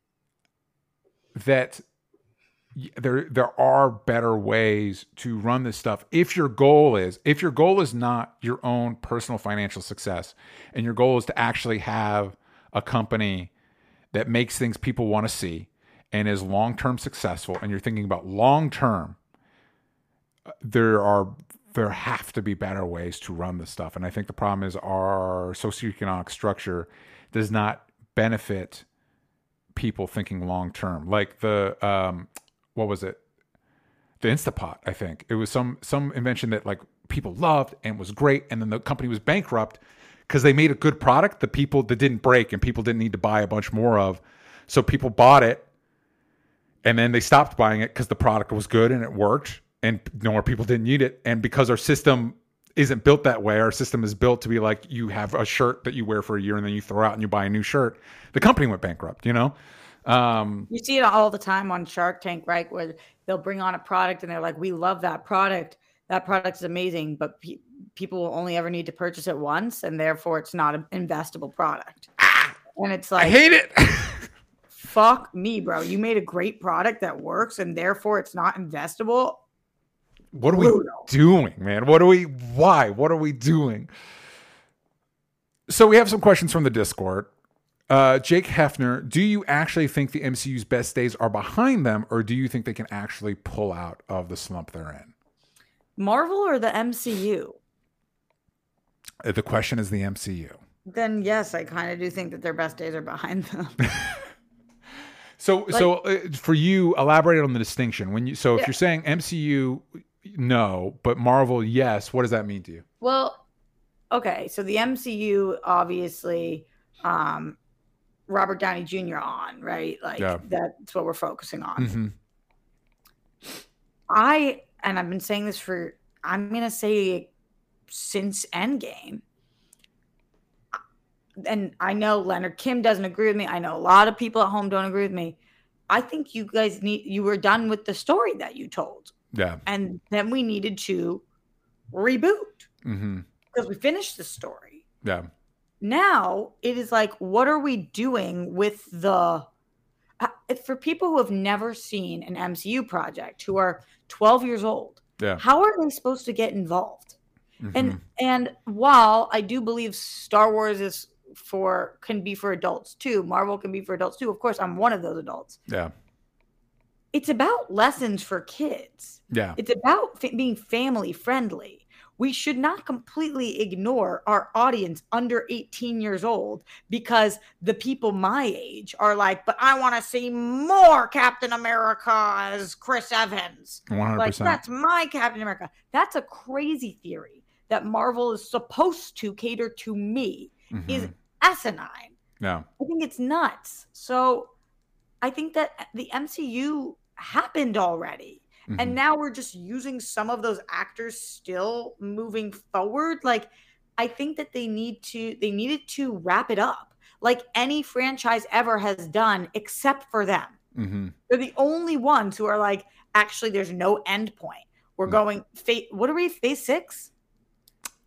[SPEAKER 1] that there there are better ways to run this stuff. If your goal is, if your goal is not your own personal financial success, and your goal is to actually have a company that makes things people want to see and is long-term successful, and you're thinking about long-term, there are there have to be better ways to run this stuff. And I think the problem is our socioeconomic structure does not benefit people thinking long-term. Like the um what was it? The Instapot, I think. It was some some invention that, like, people loved and was great, and then the company was bankrupt because they made a good product that people that didn't break and people didn't need to buy a bunch more of. So people bought it, and then they stopped buying it because the product was good and it worked, and no more people didn't need it. And because our system isn't built that way, our system is built to be like, you have a shirt that you wear for a year and then you throw out and you buy a new shirt. The company went bankrupt, you know? Um,
[SPEAKER 2] you see it all the time on Shark Tank, right? Where they'll bring on a product and they're like, we love that product. That product is amazing, but pe- people will only ever need to purchase it once, and therefore it's not an investable product. And it's like,
[SPEAKER 1] I hate it.
[SPEAKER 2] Fuck me, bro. You made a great product that works, and therefore it's not investable.
[SPEAKER 1] What are we doing, man? What are we, why? What are we doing? So we have some questions from the Discord. Uh, Jake Hefner, do you actually think the M C U's best days are behind them, or do you think they can actually pull out of the slump they're in?
[SPEAKER 2] Marvel or the M C U?
[SPEAKER 1] Uh, The question is the M C U.
[SPEAKER 2] Then yes, I kind of do think that their best days are behind them.
[SPEAKER 1] So,
[SPEAKER 2] Like-
[SPEAKER 1] so uh, for you, elaborate on the distinction. When you, so if
[SPEAKER 2] Yeah.
[SPEAKER 1] you're saying M C U, no, but Marvel, yes. What does that mean to you?
[SPEAKER 2] Well, okay, so the M C U, obviously, um, Robert Downey Junior on, right? Like,
[SPEAKER 1] Yeah.
[SPEAKER 2] that's what we're focusing on.
[SPEAKER 1] Mm-hmm.
[SPEAKER 2] I, and I've been saying this for, I'm going to say since Endgame. And I know Leonard Kim doesn't agree with me. I know a lot of people at home don't agree with me. I think you guys need, you were done with the story that you told.
[SPEAKER 1] Yeah.
[SPEAKER 2] And then we needed to reboot
[SPEAKER 1] Mm-hmm.
[SPEAKER 2] because we finished the story.
[SPEAKER 1] Yeah.
[SPEAKER 2] Now it is like, what are we doing with the, uh, for people who have never seen an M C U project, who are twelve years old,
[SPEAKER 1] Yeah.
[SPEAKER 2] how are they supposed to get involved?
[SPEAKER 1] Mhm.
[SPEAKER 2] And, and while I do believe Star Wars is for, can be for adults too, Marvel can be for adults too. Of course, I'm one of those adults.
[SPEAKER 1] Yeah.
[SPEAKER 2] It's about lessons for kids.
[SPEAKER 1] Yeah.
[SPEAKER 2] It's about fa- being family friendly. We should not completely ignore our audience under eighteen years old because the people my age are like, but I want to see more Captain America as Chris Evans.
[SPEAKER 1] one hundred
[SPEAKER 2] Like,
[SPEAKER 1] percent.
[SPEAKER 2] that's my Captain America. That's a crazy theory that Marvel is supposed to cater to me
[SPEAKER 1] Mhm.
[SPEAKER 2] is asinine.
[SPEAKER 1] Yeah.
[SPEAKER 2] I think it's nuts. So I think that the M C U happened already.
[SPEAKER 1] Mhm.
[SPEAKER 2] And now we're just using some of those actors still moving forward. Like, I think that they need to, they needed to wrap it up like any franchise ever has done, except for them.
[SPEAKER 1] Mm-hmm.
[SPEAKER 2] They're the only ones who are like, actually, there's no end point. We're
[SPEAKER 1] Mm.
[SPEAKER 2] going, phase, what are we, phase six?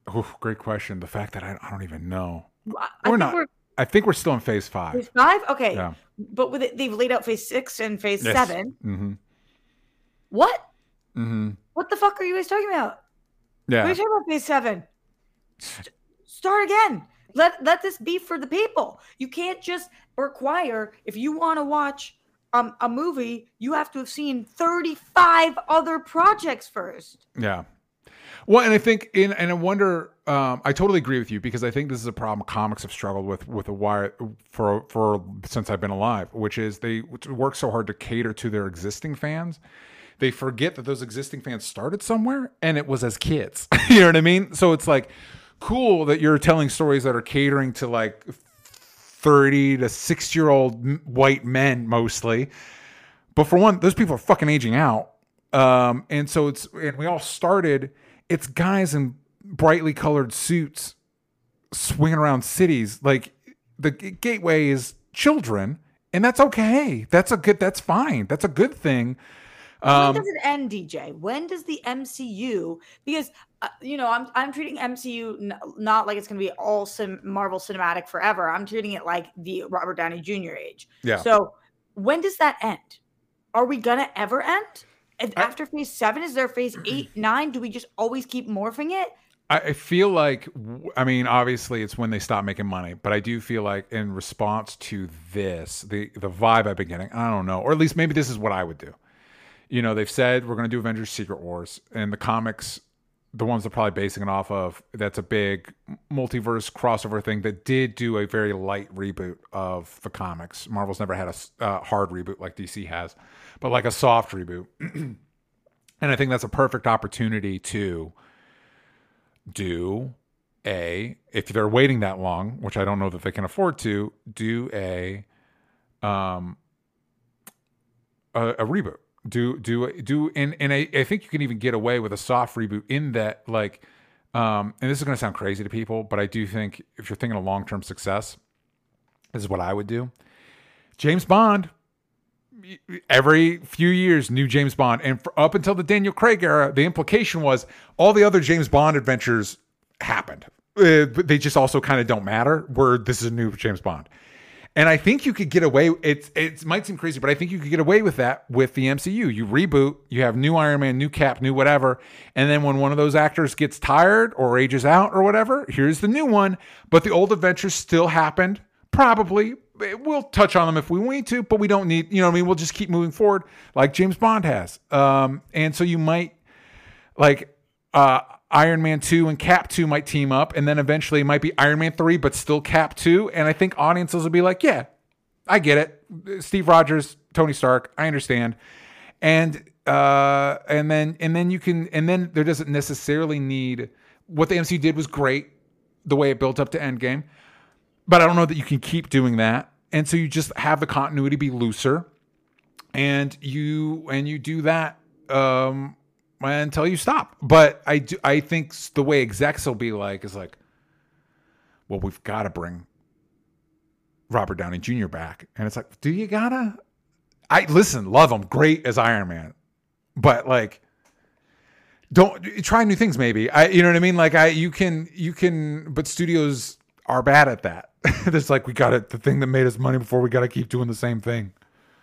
[SPEAKER 1] Oh, great question. The fact that I, I don't even know.
[SPEAKER 2] I, I
[SPEAKER 1] We're
[SPEAKER 2] think
[SPEAKER 1] not.
[SPEAKER 2] we're
[SPEAKER 1] I think we're still in phase five.
[SPEAKER 2] phase five. Okay,
[SPEAKER 1] Yeah.
[SPEAKER 2] but with it, they've laid out phase six and phase
[SPEAKER 1] Yes.
[SPEAKER 2] seven.
[SPEAKER 1] Mm-hmm.
[SPEAKER 2] What?
[SPEAKER 1] Mm-hmm.
[SPEAKER 2] What the fuck are you guys talking about?
[SPEAKER 1] Yeah.
[SPEAKER 2] What are you talking about phase seven? St- start again. Let let this be for the people. You can't just require, if you want to watch um, a movie, you have to have seen thirty-five other projects first.
[SPEAKER 1] Yeah. Well, and I think, in, and I wonder, um, I totally agree with you, because I think this is a problem comics have struggled with with a while for for since I've been alive, which is they work so hard to cater to their existing fans. They forget that those existing fans started somewhere, and it was as kids. You know what I mean? So it's like cool that you're telling stories that are catering to like thirty to sixty year old white men mostly. But for one, those people are fucking aging out. Um, and so it's, and we all started, it's guys in brightly colored suits swinging around cities. Like, the gateway is children, and that's okay. That's a good, that's fine. That's a good thing.
[SPEAKER 2] Um, when does it end, D J? When does the M C U? Because uh, you know, I'm I'm treating M C U n- not like it's going to be all sim- Marvel Cinematic forever. I'm treating it like the Robert Downey Junior age.
[SPEAKER 1] Yeah.
[SPEAKER 2] So when does that end? Are we gonna ever end? And
[SPEAKER 1] I,
[SPEAKER 2] after phase seven, is there phase eight, nine? Do we just always keep morphing it?
[SPEAKER 1] I feel like, I mean, obviously it's when they stop making money, but I do feel like in response to this, the the vibe I've been getting, I don't know, or at least maybe this is what I would do. You know, they've said we're going to do Avengers Secret Wars, and the comics, the ones they're probably basing it off of, that's a big multiverse crossover thing that did do a very light reboot of the comics. Marvel's never had a uh, hard reboot like D C has, but like a soft reboot. And I think that's a perfect opportunity to do a, if they're waiting that long, which I don't know that they can afford to, do a um a, a reboot. Do do do and and I, I think you can even get away with a soft reboot in that, like, um and this is going to sound crazy to people, but I do think if you're thinking of long-term success, this is what I would do. James Bond, every few years, new James Bond. And for, up until the Daniel Craig era, the implication was all the other James Bond adventures happened. Uh, but they just also kind of don't matter, where this is a new James Bond. And I think you could get away, it, it might seem crazy, but I think you could get away with that with the M C U. You reboot, you have new Iron Man, new Cap, new whatever. And then when one of those actors gets tired or ages out or whatever, here's the new one. But the old adventures still happened, probably. We'll touch on them if we need to, but we don't need, you know what I mean? We'll just keep moving forward like James Bond has. Um, and so you might, like, uh, Iron Man two and Cap two might team up, and then eventually it might be Iron Man three, but still Cap two. And I think audiences will be like, yeah, I get it. Steve Rogers, Tony Stark, I understand. And, uh, and then, and then you can, and then there doesn't necessarily need, what the M C U did was great, the way it built up to Endgame. But I don't know that you can keep doing that. And so you just have the continuity be looser, and you and you do that um, until you stop. But I do, I think the way execs will be like is like, well, we've got to bring Robert Downey Junior back. And it's like, do you gotta? I listen, love him, great as Iron Man, but like, don't try new things. Maybe I, you know what I mean? Like I, you can, you can, but studios are bad at that. It's like, we got it, the thing that made us money before, we got to keep doing the same thing.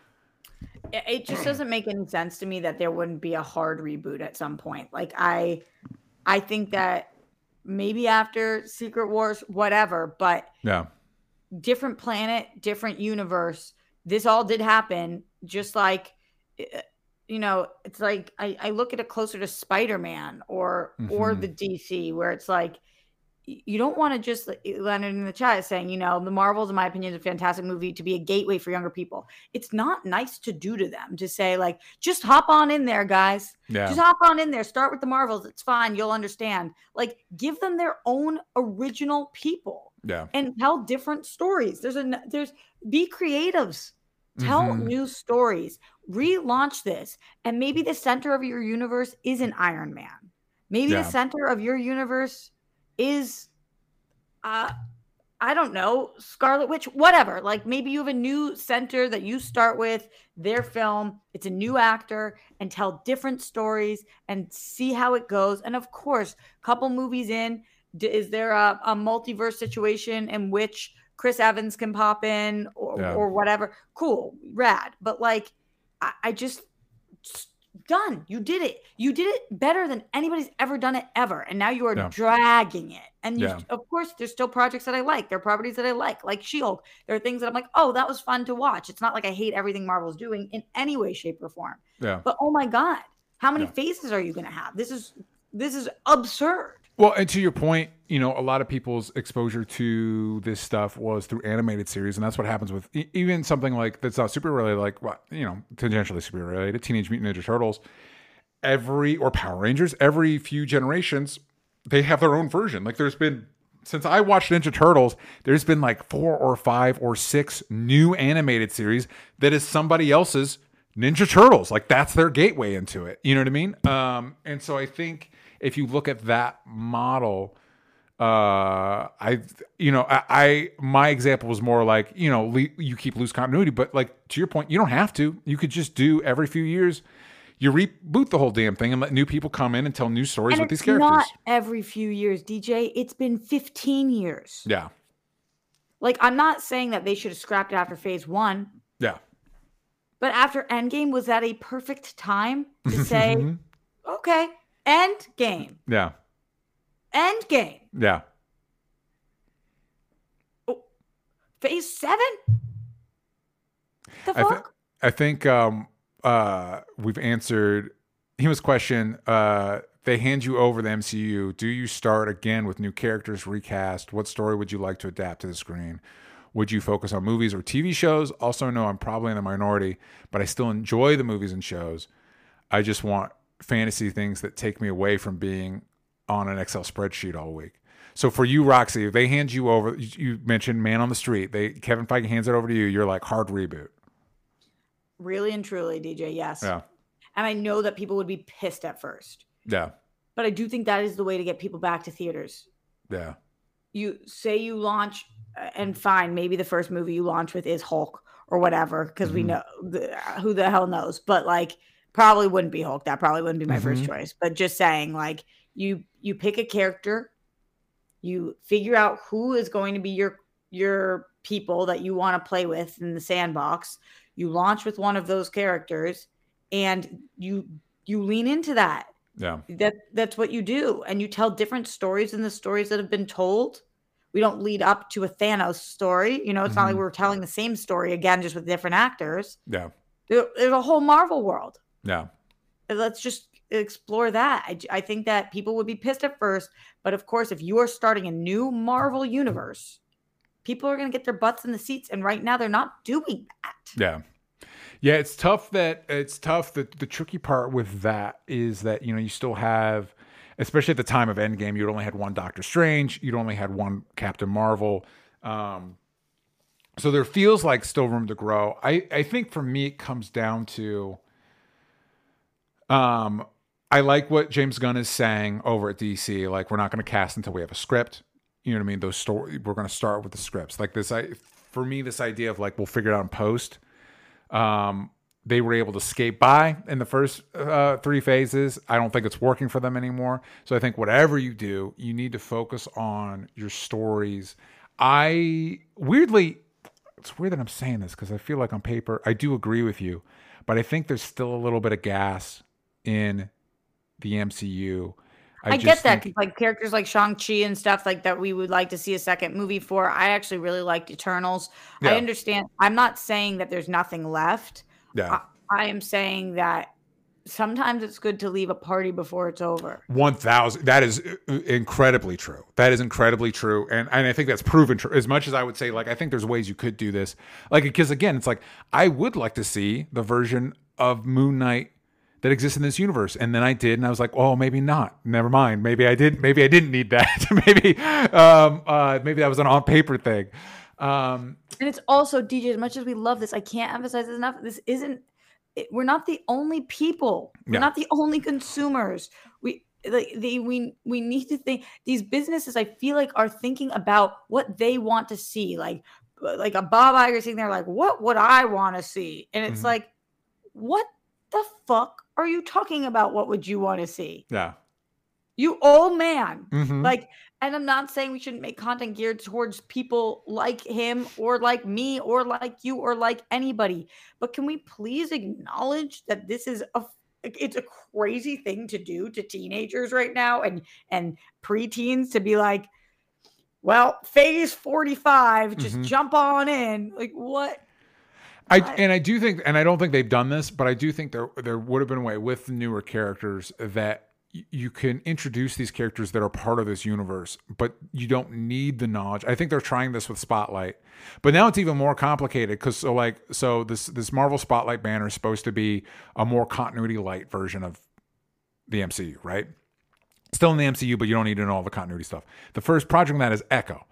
[SPEAKER 2] It just doesn't make any sense to me that there wouldn't be a hard reboot at some point. Like I, I think that maybe after Secret Wars, whatever, but
[SPEAKER 1] yeah,
[SPEAKER 2] different planet, different universe. This all did happen. Just like, you know, it's like I, I look at it closer to Spider-Man or mm-hmm. or the D C, where it's like, you don't want to just, Leonard in the chat is saying, you know, the Marvels, in my opinion, is a fantastic movie to be a gateway for younger people. It's not nice to do to them, to say like, just hop on in there, guys.
[SPEAKER 1] Yeah.
[SPEAKER 2] Just hop on in there. Start with the Marvels. It's fine. You'll understand. Like, give them their own original people.
[SPEAKER 1] Yeah.
[SPEAKER 2] And tell different stories. There's a, there's, be creatives. Tell mm-hmm. new stories. Relaunch this. And maybe the center of your universe isn't Iron Man. Maybe yeah. the center of your universe is, uh, I don't know, Scarlet Witch, whatever. Like maybe you have a new center that you start with, their film. It's a new actor, and tell different stories and see how it goes. And of course, a couple movies in, D- Is there a, a multiverse situation in which Chris Evans can pop in or,
[SPEAKER 1] Yeah.
[SPEAKER 2] or whatever? Cool, rad. But like, I, I just done. You did it. You did it better than anybody's ever done it ever. And now you are
[SPEAKER 1] Yeah.
[SPEAKER 2] dragging it. And you,
[SPEAKER 1] Yeah.
[SPEAKER 2] of course, there's still projects that I like. There are properties that I like, like She-Hulk. There are things that I'm like, oh, that was fun to watch. It's not like I hate everything Marvel's doing in any way, shape, or form.
[SPEAKER 1] Yeah.
[SPEAKER 2] But oh my God, how many
[SPEAKER 1] Yeah.
[SPEAKER 2] faces are you going to have? This is this is absurd.
[SPEAKER 1] Well, and to your point, you know, a lot of people's exposure to this stuff was through animated series, and that's what happens with e- even something like that's not super related, like what you know, tangentially super related, Teenage Mutant Ninja Turtles. Every or Power Rangers, every few generations, they have their own version. Like there's been since I watched Ninja Turtles, there's been like four or five or six new animated series that is somebody else's Ninja Turtles. Like that's their gateway into it. You know what I mean? Um, and so I think if you look at that model, uh, I, you know, I, I, my example was more like, you know, le- you keep loose continuity, but like to your point, you don't have to. You could just do every few years, you reboot the whole damn thing and let new people come in and tell new stories
[SPEAKER 2] And
[SPEAKER 1] with these
[SPEAKER 2] it's
[SPEAKER 1] characters.
[SPEAKER 2] not every few years, D J. It's been fifteen years.
[SPEAKER 1] Yeah,
[SPEAKER 2] Like, I'm not saying that they should have scrapped it after phase one,
[SPEAKER 1] yeah,
[SPEAKER 2] but after Endgame, was that a perfect time to say, okay, Endgame,
[SPEAKER 1] yeah,
[SPEAKER 2] Endgame,
[SPEAKER 1] yeah.
[SPEAKER 2] oh, phase seven? The
[SPEAKER 1] I, th-
[SPEAKER 2] fuck?
[SPEAKER 1] I think um, uh, we've answered Hima's question. Uh, they hand you over the M C U. Do you start again with new characters, recast? What story would you like to adapt to the screen? Would you focus on movies or T V shows? Also, know I'm probably in the minority, but I still enjoy the movies and shows. I just want fantasy things that take me away from being on an Excel spreadsheet all week. So for you, Roxy, if they hand you over, you, you mentioned Man on the Street. They Kevin Feige hands it over to you. You're like, hard reboot.
[SPEAKER 2] Really and truly, D J, yes.
[SPEAKER 1] Yeah.
[SPEAKER 2] And I know that people would be pissed at first,
[SPEAKER 1] Yeah.
[SPEAKER 2] but I do think that is the way to get people back to theaters.
[SPEAKER 1] Yeah.
[SPEAKER 2] You say you launch, and fine, maybe the first movie you launch with is Hulk or whatever, because
[SPEAKER 1] Mm-hmm.
[SPEAKER 2] we know the, who the hell knows, but like probably wouldn't be Hulk. That probably wouldn't be my
[SPEAKER 1] Mm-hmm.
[SPEAKER 2] first choice. But just saying, like you you pick a character, you figure out who is going to be your your people that you want to play with in the sandbox. You launch with one of those characters, and you you lean into that.
[SPEAKER 1] Yeah.
[SPEAKER 2] That that's what you do, and you tell different stories than the stories that have been told. We don't lead up to a Thanos story. You know, it's not like
[SPEAKER 1] Mhm.
[SPEAKER 2] we're telling the same story again, just with different actors.
[SPEAKER 1] Yeah.
[SPEAKER 2] There, there's a whole Marvel world.
[SPEAKER 1] Yeah.
[SPEAKER 2] Let's just explore that. I, I think that people would be pissed at first, but of course, if you are starting a new Marvel universe, people are going to get their butts in the seats, and right now they're not doing that.
[SPEAKER 1] Yeah. Yeah, it's tough that it's tough that the tricky part with that is that, you know, you still have, especially at the time of Endgame, you'd only had one Doctor Strange, you'd only had one Captain Marvel. Um, so there feels like still room to grow. I, I think for me, it comes down to, um, I like what James Gunn is saying over at D C. Like, we're not going to cast until we have a script. You know what I mean? Those story, we're going to start with the scripts. Like this, I, for me, this idea of like, we'll figure it out in post. Um, they were able to skate by in the first uh, three phases. I don't think it's working for them anymore. So I think whatever you do, you need to focus on your stories. I weirdly, it's weird that I'm saying this because I feel like on paper, I do agree with you, but I think there's still a little bit of gas in the M C U.
[SPEAKER 2] I, I get that, think, like characters like Shang-Chi and stuff like that, we would like to see a second movie for. I actually really liked Eternals. Yeah. I understand. I'm not saying that there's nothing left.
[SPEAKER 1] Yeah.
[SPEAKER 2] I, I am saying that sometimes it's good to leave a party before it's over.
[SPEAKER 1] one thousand. That is incredibly true. That is incredibly true. And, and I think that's proven true. As much as I would say, like, I think there's ways you could do this. Like, because again, it's like, I would like to see the version of Moon Knight that exists in this universe. And then I did, and I was like, oh, maybe not. Never mind. Maybe I did. Maybe I didn't need that. maybe, um, uh, maybe that was an on paper thing. Um,
[SPEAKER 2] and it's also, D J, as much as we love this, I can't emphasize this enough. This isn't, it, we're not the only people. We're
[SPEAKER 1] yeah.
[SPEAKER 2] not the only consumers. We, like, they, we, we need to think, these businesses, I feel like, are thinking about what they want to see. Like, like a Bob Iger sitting there like, what would I want to see? And it's mm-hmm. like, what the fuck are you talking about? What would you want to see?
[SPEAKER 1] Yeah.
[SPEAKER 2] You old man.
[SPEAKER 1] Mhm.
[SPEAKER 2] Like, and I'm not saying we shouldn't make content geared towards people like him or like me or like you or like anybody. But can we please acknowledge that this is a it's a crazy thing to do to teenagers right now and and preteens to be like, well, phase forty-five, just
[SPEAKER 1] Mhm.
[SPEAKER 2] jump on in. Like what?
[SPEAKER 1] I
[SPEAKER 2] What?
[SPEAKER 1] and I do think, and I don't think they've done this, but I do think there there would have been a way with newer characters that y- you can introduce these characters that are part of this universe, but you don't need the knowledge. I think they're trying this with Spotlight, but now it's even more complicated because so like so this this Marvel Spotlight banner is supposed to be a more continuity light version of the M C U, right? Still in the M C U, but you don't need to know all the continuity stuff. The first project on that is Echo.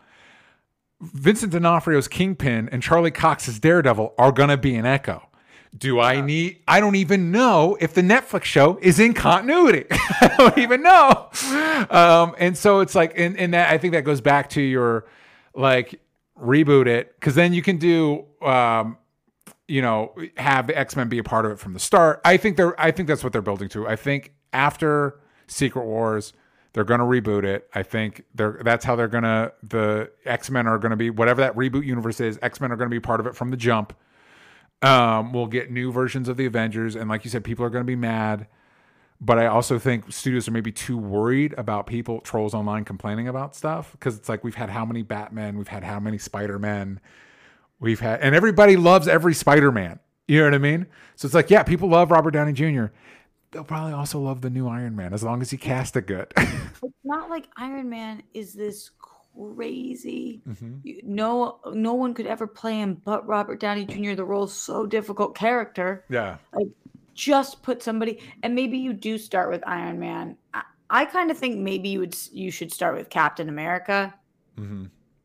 [SPEAKER 1] Vincent D'Onofrio's Kingpin and Charlie Cox's Daredevil are going to be in Echo. Do I need, I don't even know if the Netflix show is in continuity. I don't even know. Um, and so it's like, and, and that, I think that goes back to your, like, reboot it. Cause then you can do, um, you know, have the X-Men be a part of it from the start. I think they're, I think that's what they're building to. I think after Secret Wars, they're going to reboot it. I think they're, that's how they're going to, the X-Men are going to be, whatever that reboot universe is, X-Men are going to be part of it from the jump. Um, we'll get new versions of the Avengers. And like you said, people are going to be mad. But I also think studios are maybe too worried about people, trolls online complaining about stuff. Because it's like, we've had how many Batmen, we've had how many Spider-Men, we've had, and everybody loves every Spider-Man. You know what I mean? So it's like, yeah, people love Robert Downey Junior They'll probably also love the new Iron Man as long as he cast it good.
[SPEAKER 2] It's not like Iron Man is this crazy.
[SPEAKER 1] Mm-hmm.
[SPEAKER 2] You, no, no one could ever play him but Robert Downey Junior The role's so difficult character.
[SPEAKER 1] Yeah.
[SPEAKER 2] Like, just put somebody, and maybe you do start with Iron Man. I, I kind of think maybe you would you should start with Captain America.
[SPEAKER 1] Mm-hmm.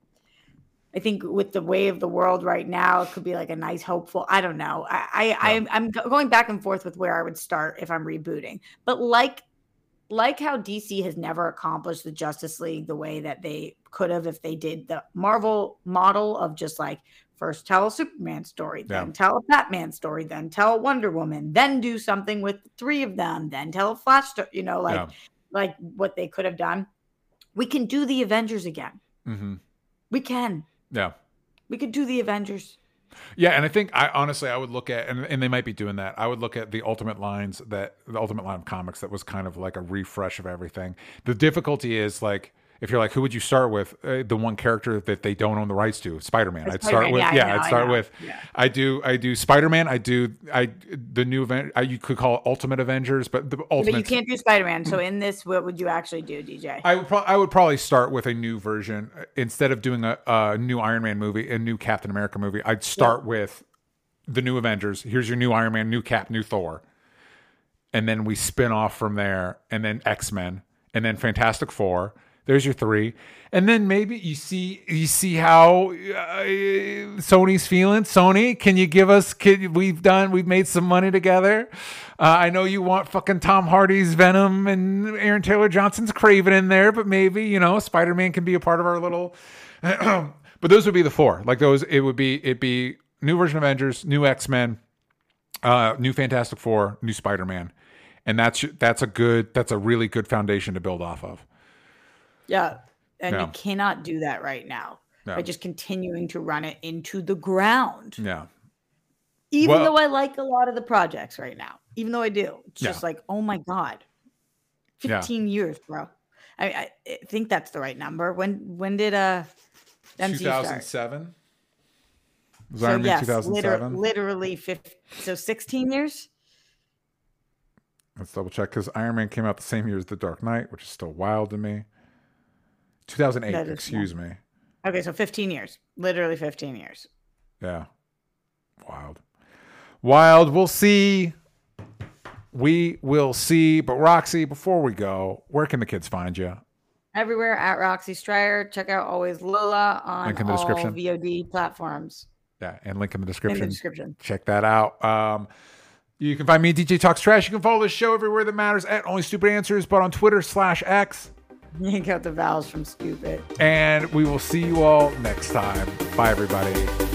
[SPEAKER 2] I think with the way of the world right now, it could be like a nice, hopeful. I don't know. I, I,
[SPEAKER 1] Yeah.
[SPEAKER 2] I'm, I'm going back and forth with where I would start if I'm rebooting. But like, like how D C has never accomplished the Justice League the way that they could have if they did the Marvel model of just like first tell a Superman story, then
[SPEAKER 1] Yeah.
[SPEAKER 2] tell a Batman story, then tell a Wonder Woman, then do something with the three of them, then tell a Flash story. You know, like
[SPEAKER 1] Yeah.
[SPEAKER 2] like what they could have done. We can do the Avengers again.
[SPEAKER 1] Mm-hmm.
[SPEAKER 2] We can.
[SPEAKER 1] Yeah.
[SPEAKER 2] We could do the Avengers.
[SPEAKER 1] Yeah, and I think I honestly I would look at, and, and they might be doing that. I would look at the Ultimate lines that the Ultimate line of comics that was kind of like a refresh of everything. The difficulty is like if you're like, who would you start with? Uh, the one character that they don't own the rights to, Spider-Man.
[SPEAKER 2] It's
[SPEAKER 1] I'd start
[SPEAKER 2] Spider-Man.
[SPEAKER 1] with
[SPEAKER 2] Yeah, I
[SPEAKER 1] yeah.
[SPEAKER 2] know,
[SPEAKER 1] I'd
[SPEAKER 2] I
[SPEAKER 1] start
[SPEAKER 2] know.
[SPEAKER 1] with
[SPEAKER 2] Yeah.
[SPEAKER 1] I do I do Spider-Man. I do I the new event. I, you could call it Ultimate Avengers, but the Ultimate.
[SPEAKER 2] But you can't do Spider-Man. So in this, what would you actually do, D J?
[SPEAKER 1] I would pro- I would probably start with a new version instead of doing a, a new Iron Man movie, a new Captain America movie. I'd start
[SPEAKER 2] Yeah.
[SPEAKER 1] with the new Avengers. Here's your new Iron Man, new Cap, new Thor, and then we spin off from there, and then X-Men, and then Fantastic Four. There's your three, and then maybe you see you see how uh, Sony's feeling. Sony, can you give us? Can, we've done we've made some money together. Uh, I know you want fucking Tom Hardy's Venom and Aaron Taylor Johnson's Kraven in there, but maybe you know Spider-Man can be a part of our little. But those would be the four. Like those, it would be it'd be new version of Avengers, new X-Men, uh, new Fantastic Four, new Spider-Man, and that's that's a good that's a really good foundation to build off of.
[SPEAKER 2] Yeah. And
[SPEAKER 1] Yeah.
[SPEAKER 2] you cannot do that right now
[SPEAKER 1] Yeah.
[SPEAKER 2] by just continuing to run it into the ground.
[SPEAKER 1] Yeah.
[SPEAKER 2] Even
[SPEAKER 1] Well-
[SPEAKER 2] though I like a lot of the projects right now, even though I do, it's
[SPEAKER 1] Yeah.
[SPEAKER 2] just like, oh my God,
[SPEAKER 1] Yeah.
[SPEAKER 2] fifteen years, bro. I, I I think that's the right number. When when did uh M C U start?
[SPEAKER 1] two thousand seven. Was
[SPEAKER 2] So
[SPEAKER 1] Iron Man
[SPEAKER 2] yes,
[SPEAKER 1] two thousand
[SPEAKER 2] liter-
[SPEAKER 1] seven?
[SPEAKER 2] literally fifteen. So sixteen years.
[SPEAKER 1] Let's double check because Iron Man came out the same year as The Dark Knight, which is still wild to me. two thousand eight,
[SPEAKER 2] That is
[SPEAKER 1] excuse me.
[SPEAKER 2] Okay, so fifteen years. Literally fifteen years.
[SPEAKER 1] Yeah. Wild. Wild. We'll see. We will see. But Roxy, before we go, where can the kids find you?
[SPEAKER 2] Everywhere at Roxy Stryer. Check out Always Lola on
[SPEAKER 1] Link in the
[SPEAKER 2] all
[SPEAKER 1] description.
[SPEAKER 2] V O D platforms.
[SPEAKER 1] Yeah, and link in the
[SPEAKER 2] In
[SPEAKER 1] description.
[SPEAKER 2] the description.
[SPEAKER 1] Check that out. Um, you can find me at D J Talks Trash. You can follow this show everywhere that matters at Only Stupid Answers, but on Twitter slash X.
[SPEAKER 2] You got the vowels from stupid.
[SPEAKER 1] And we will see you all next time. Bye, everybody.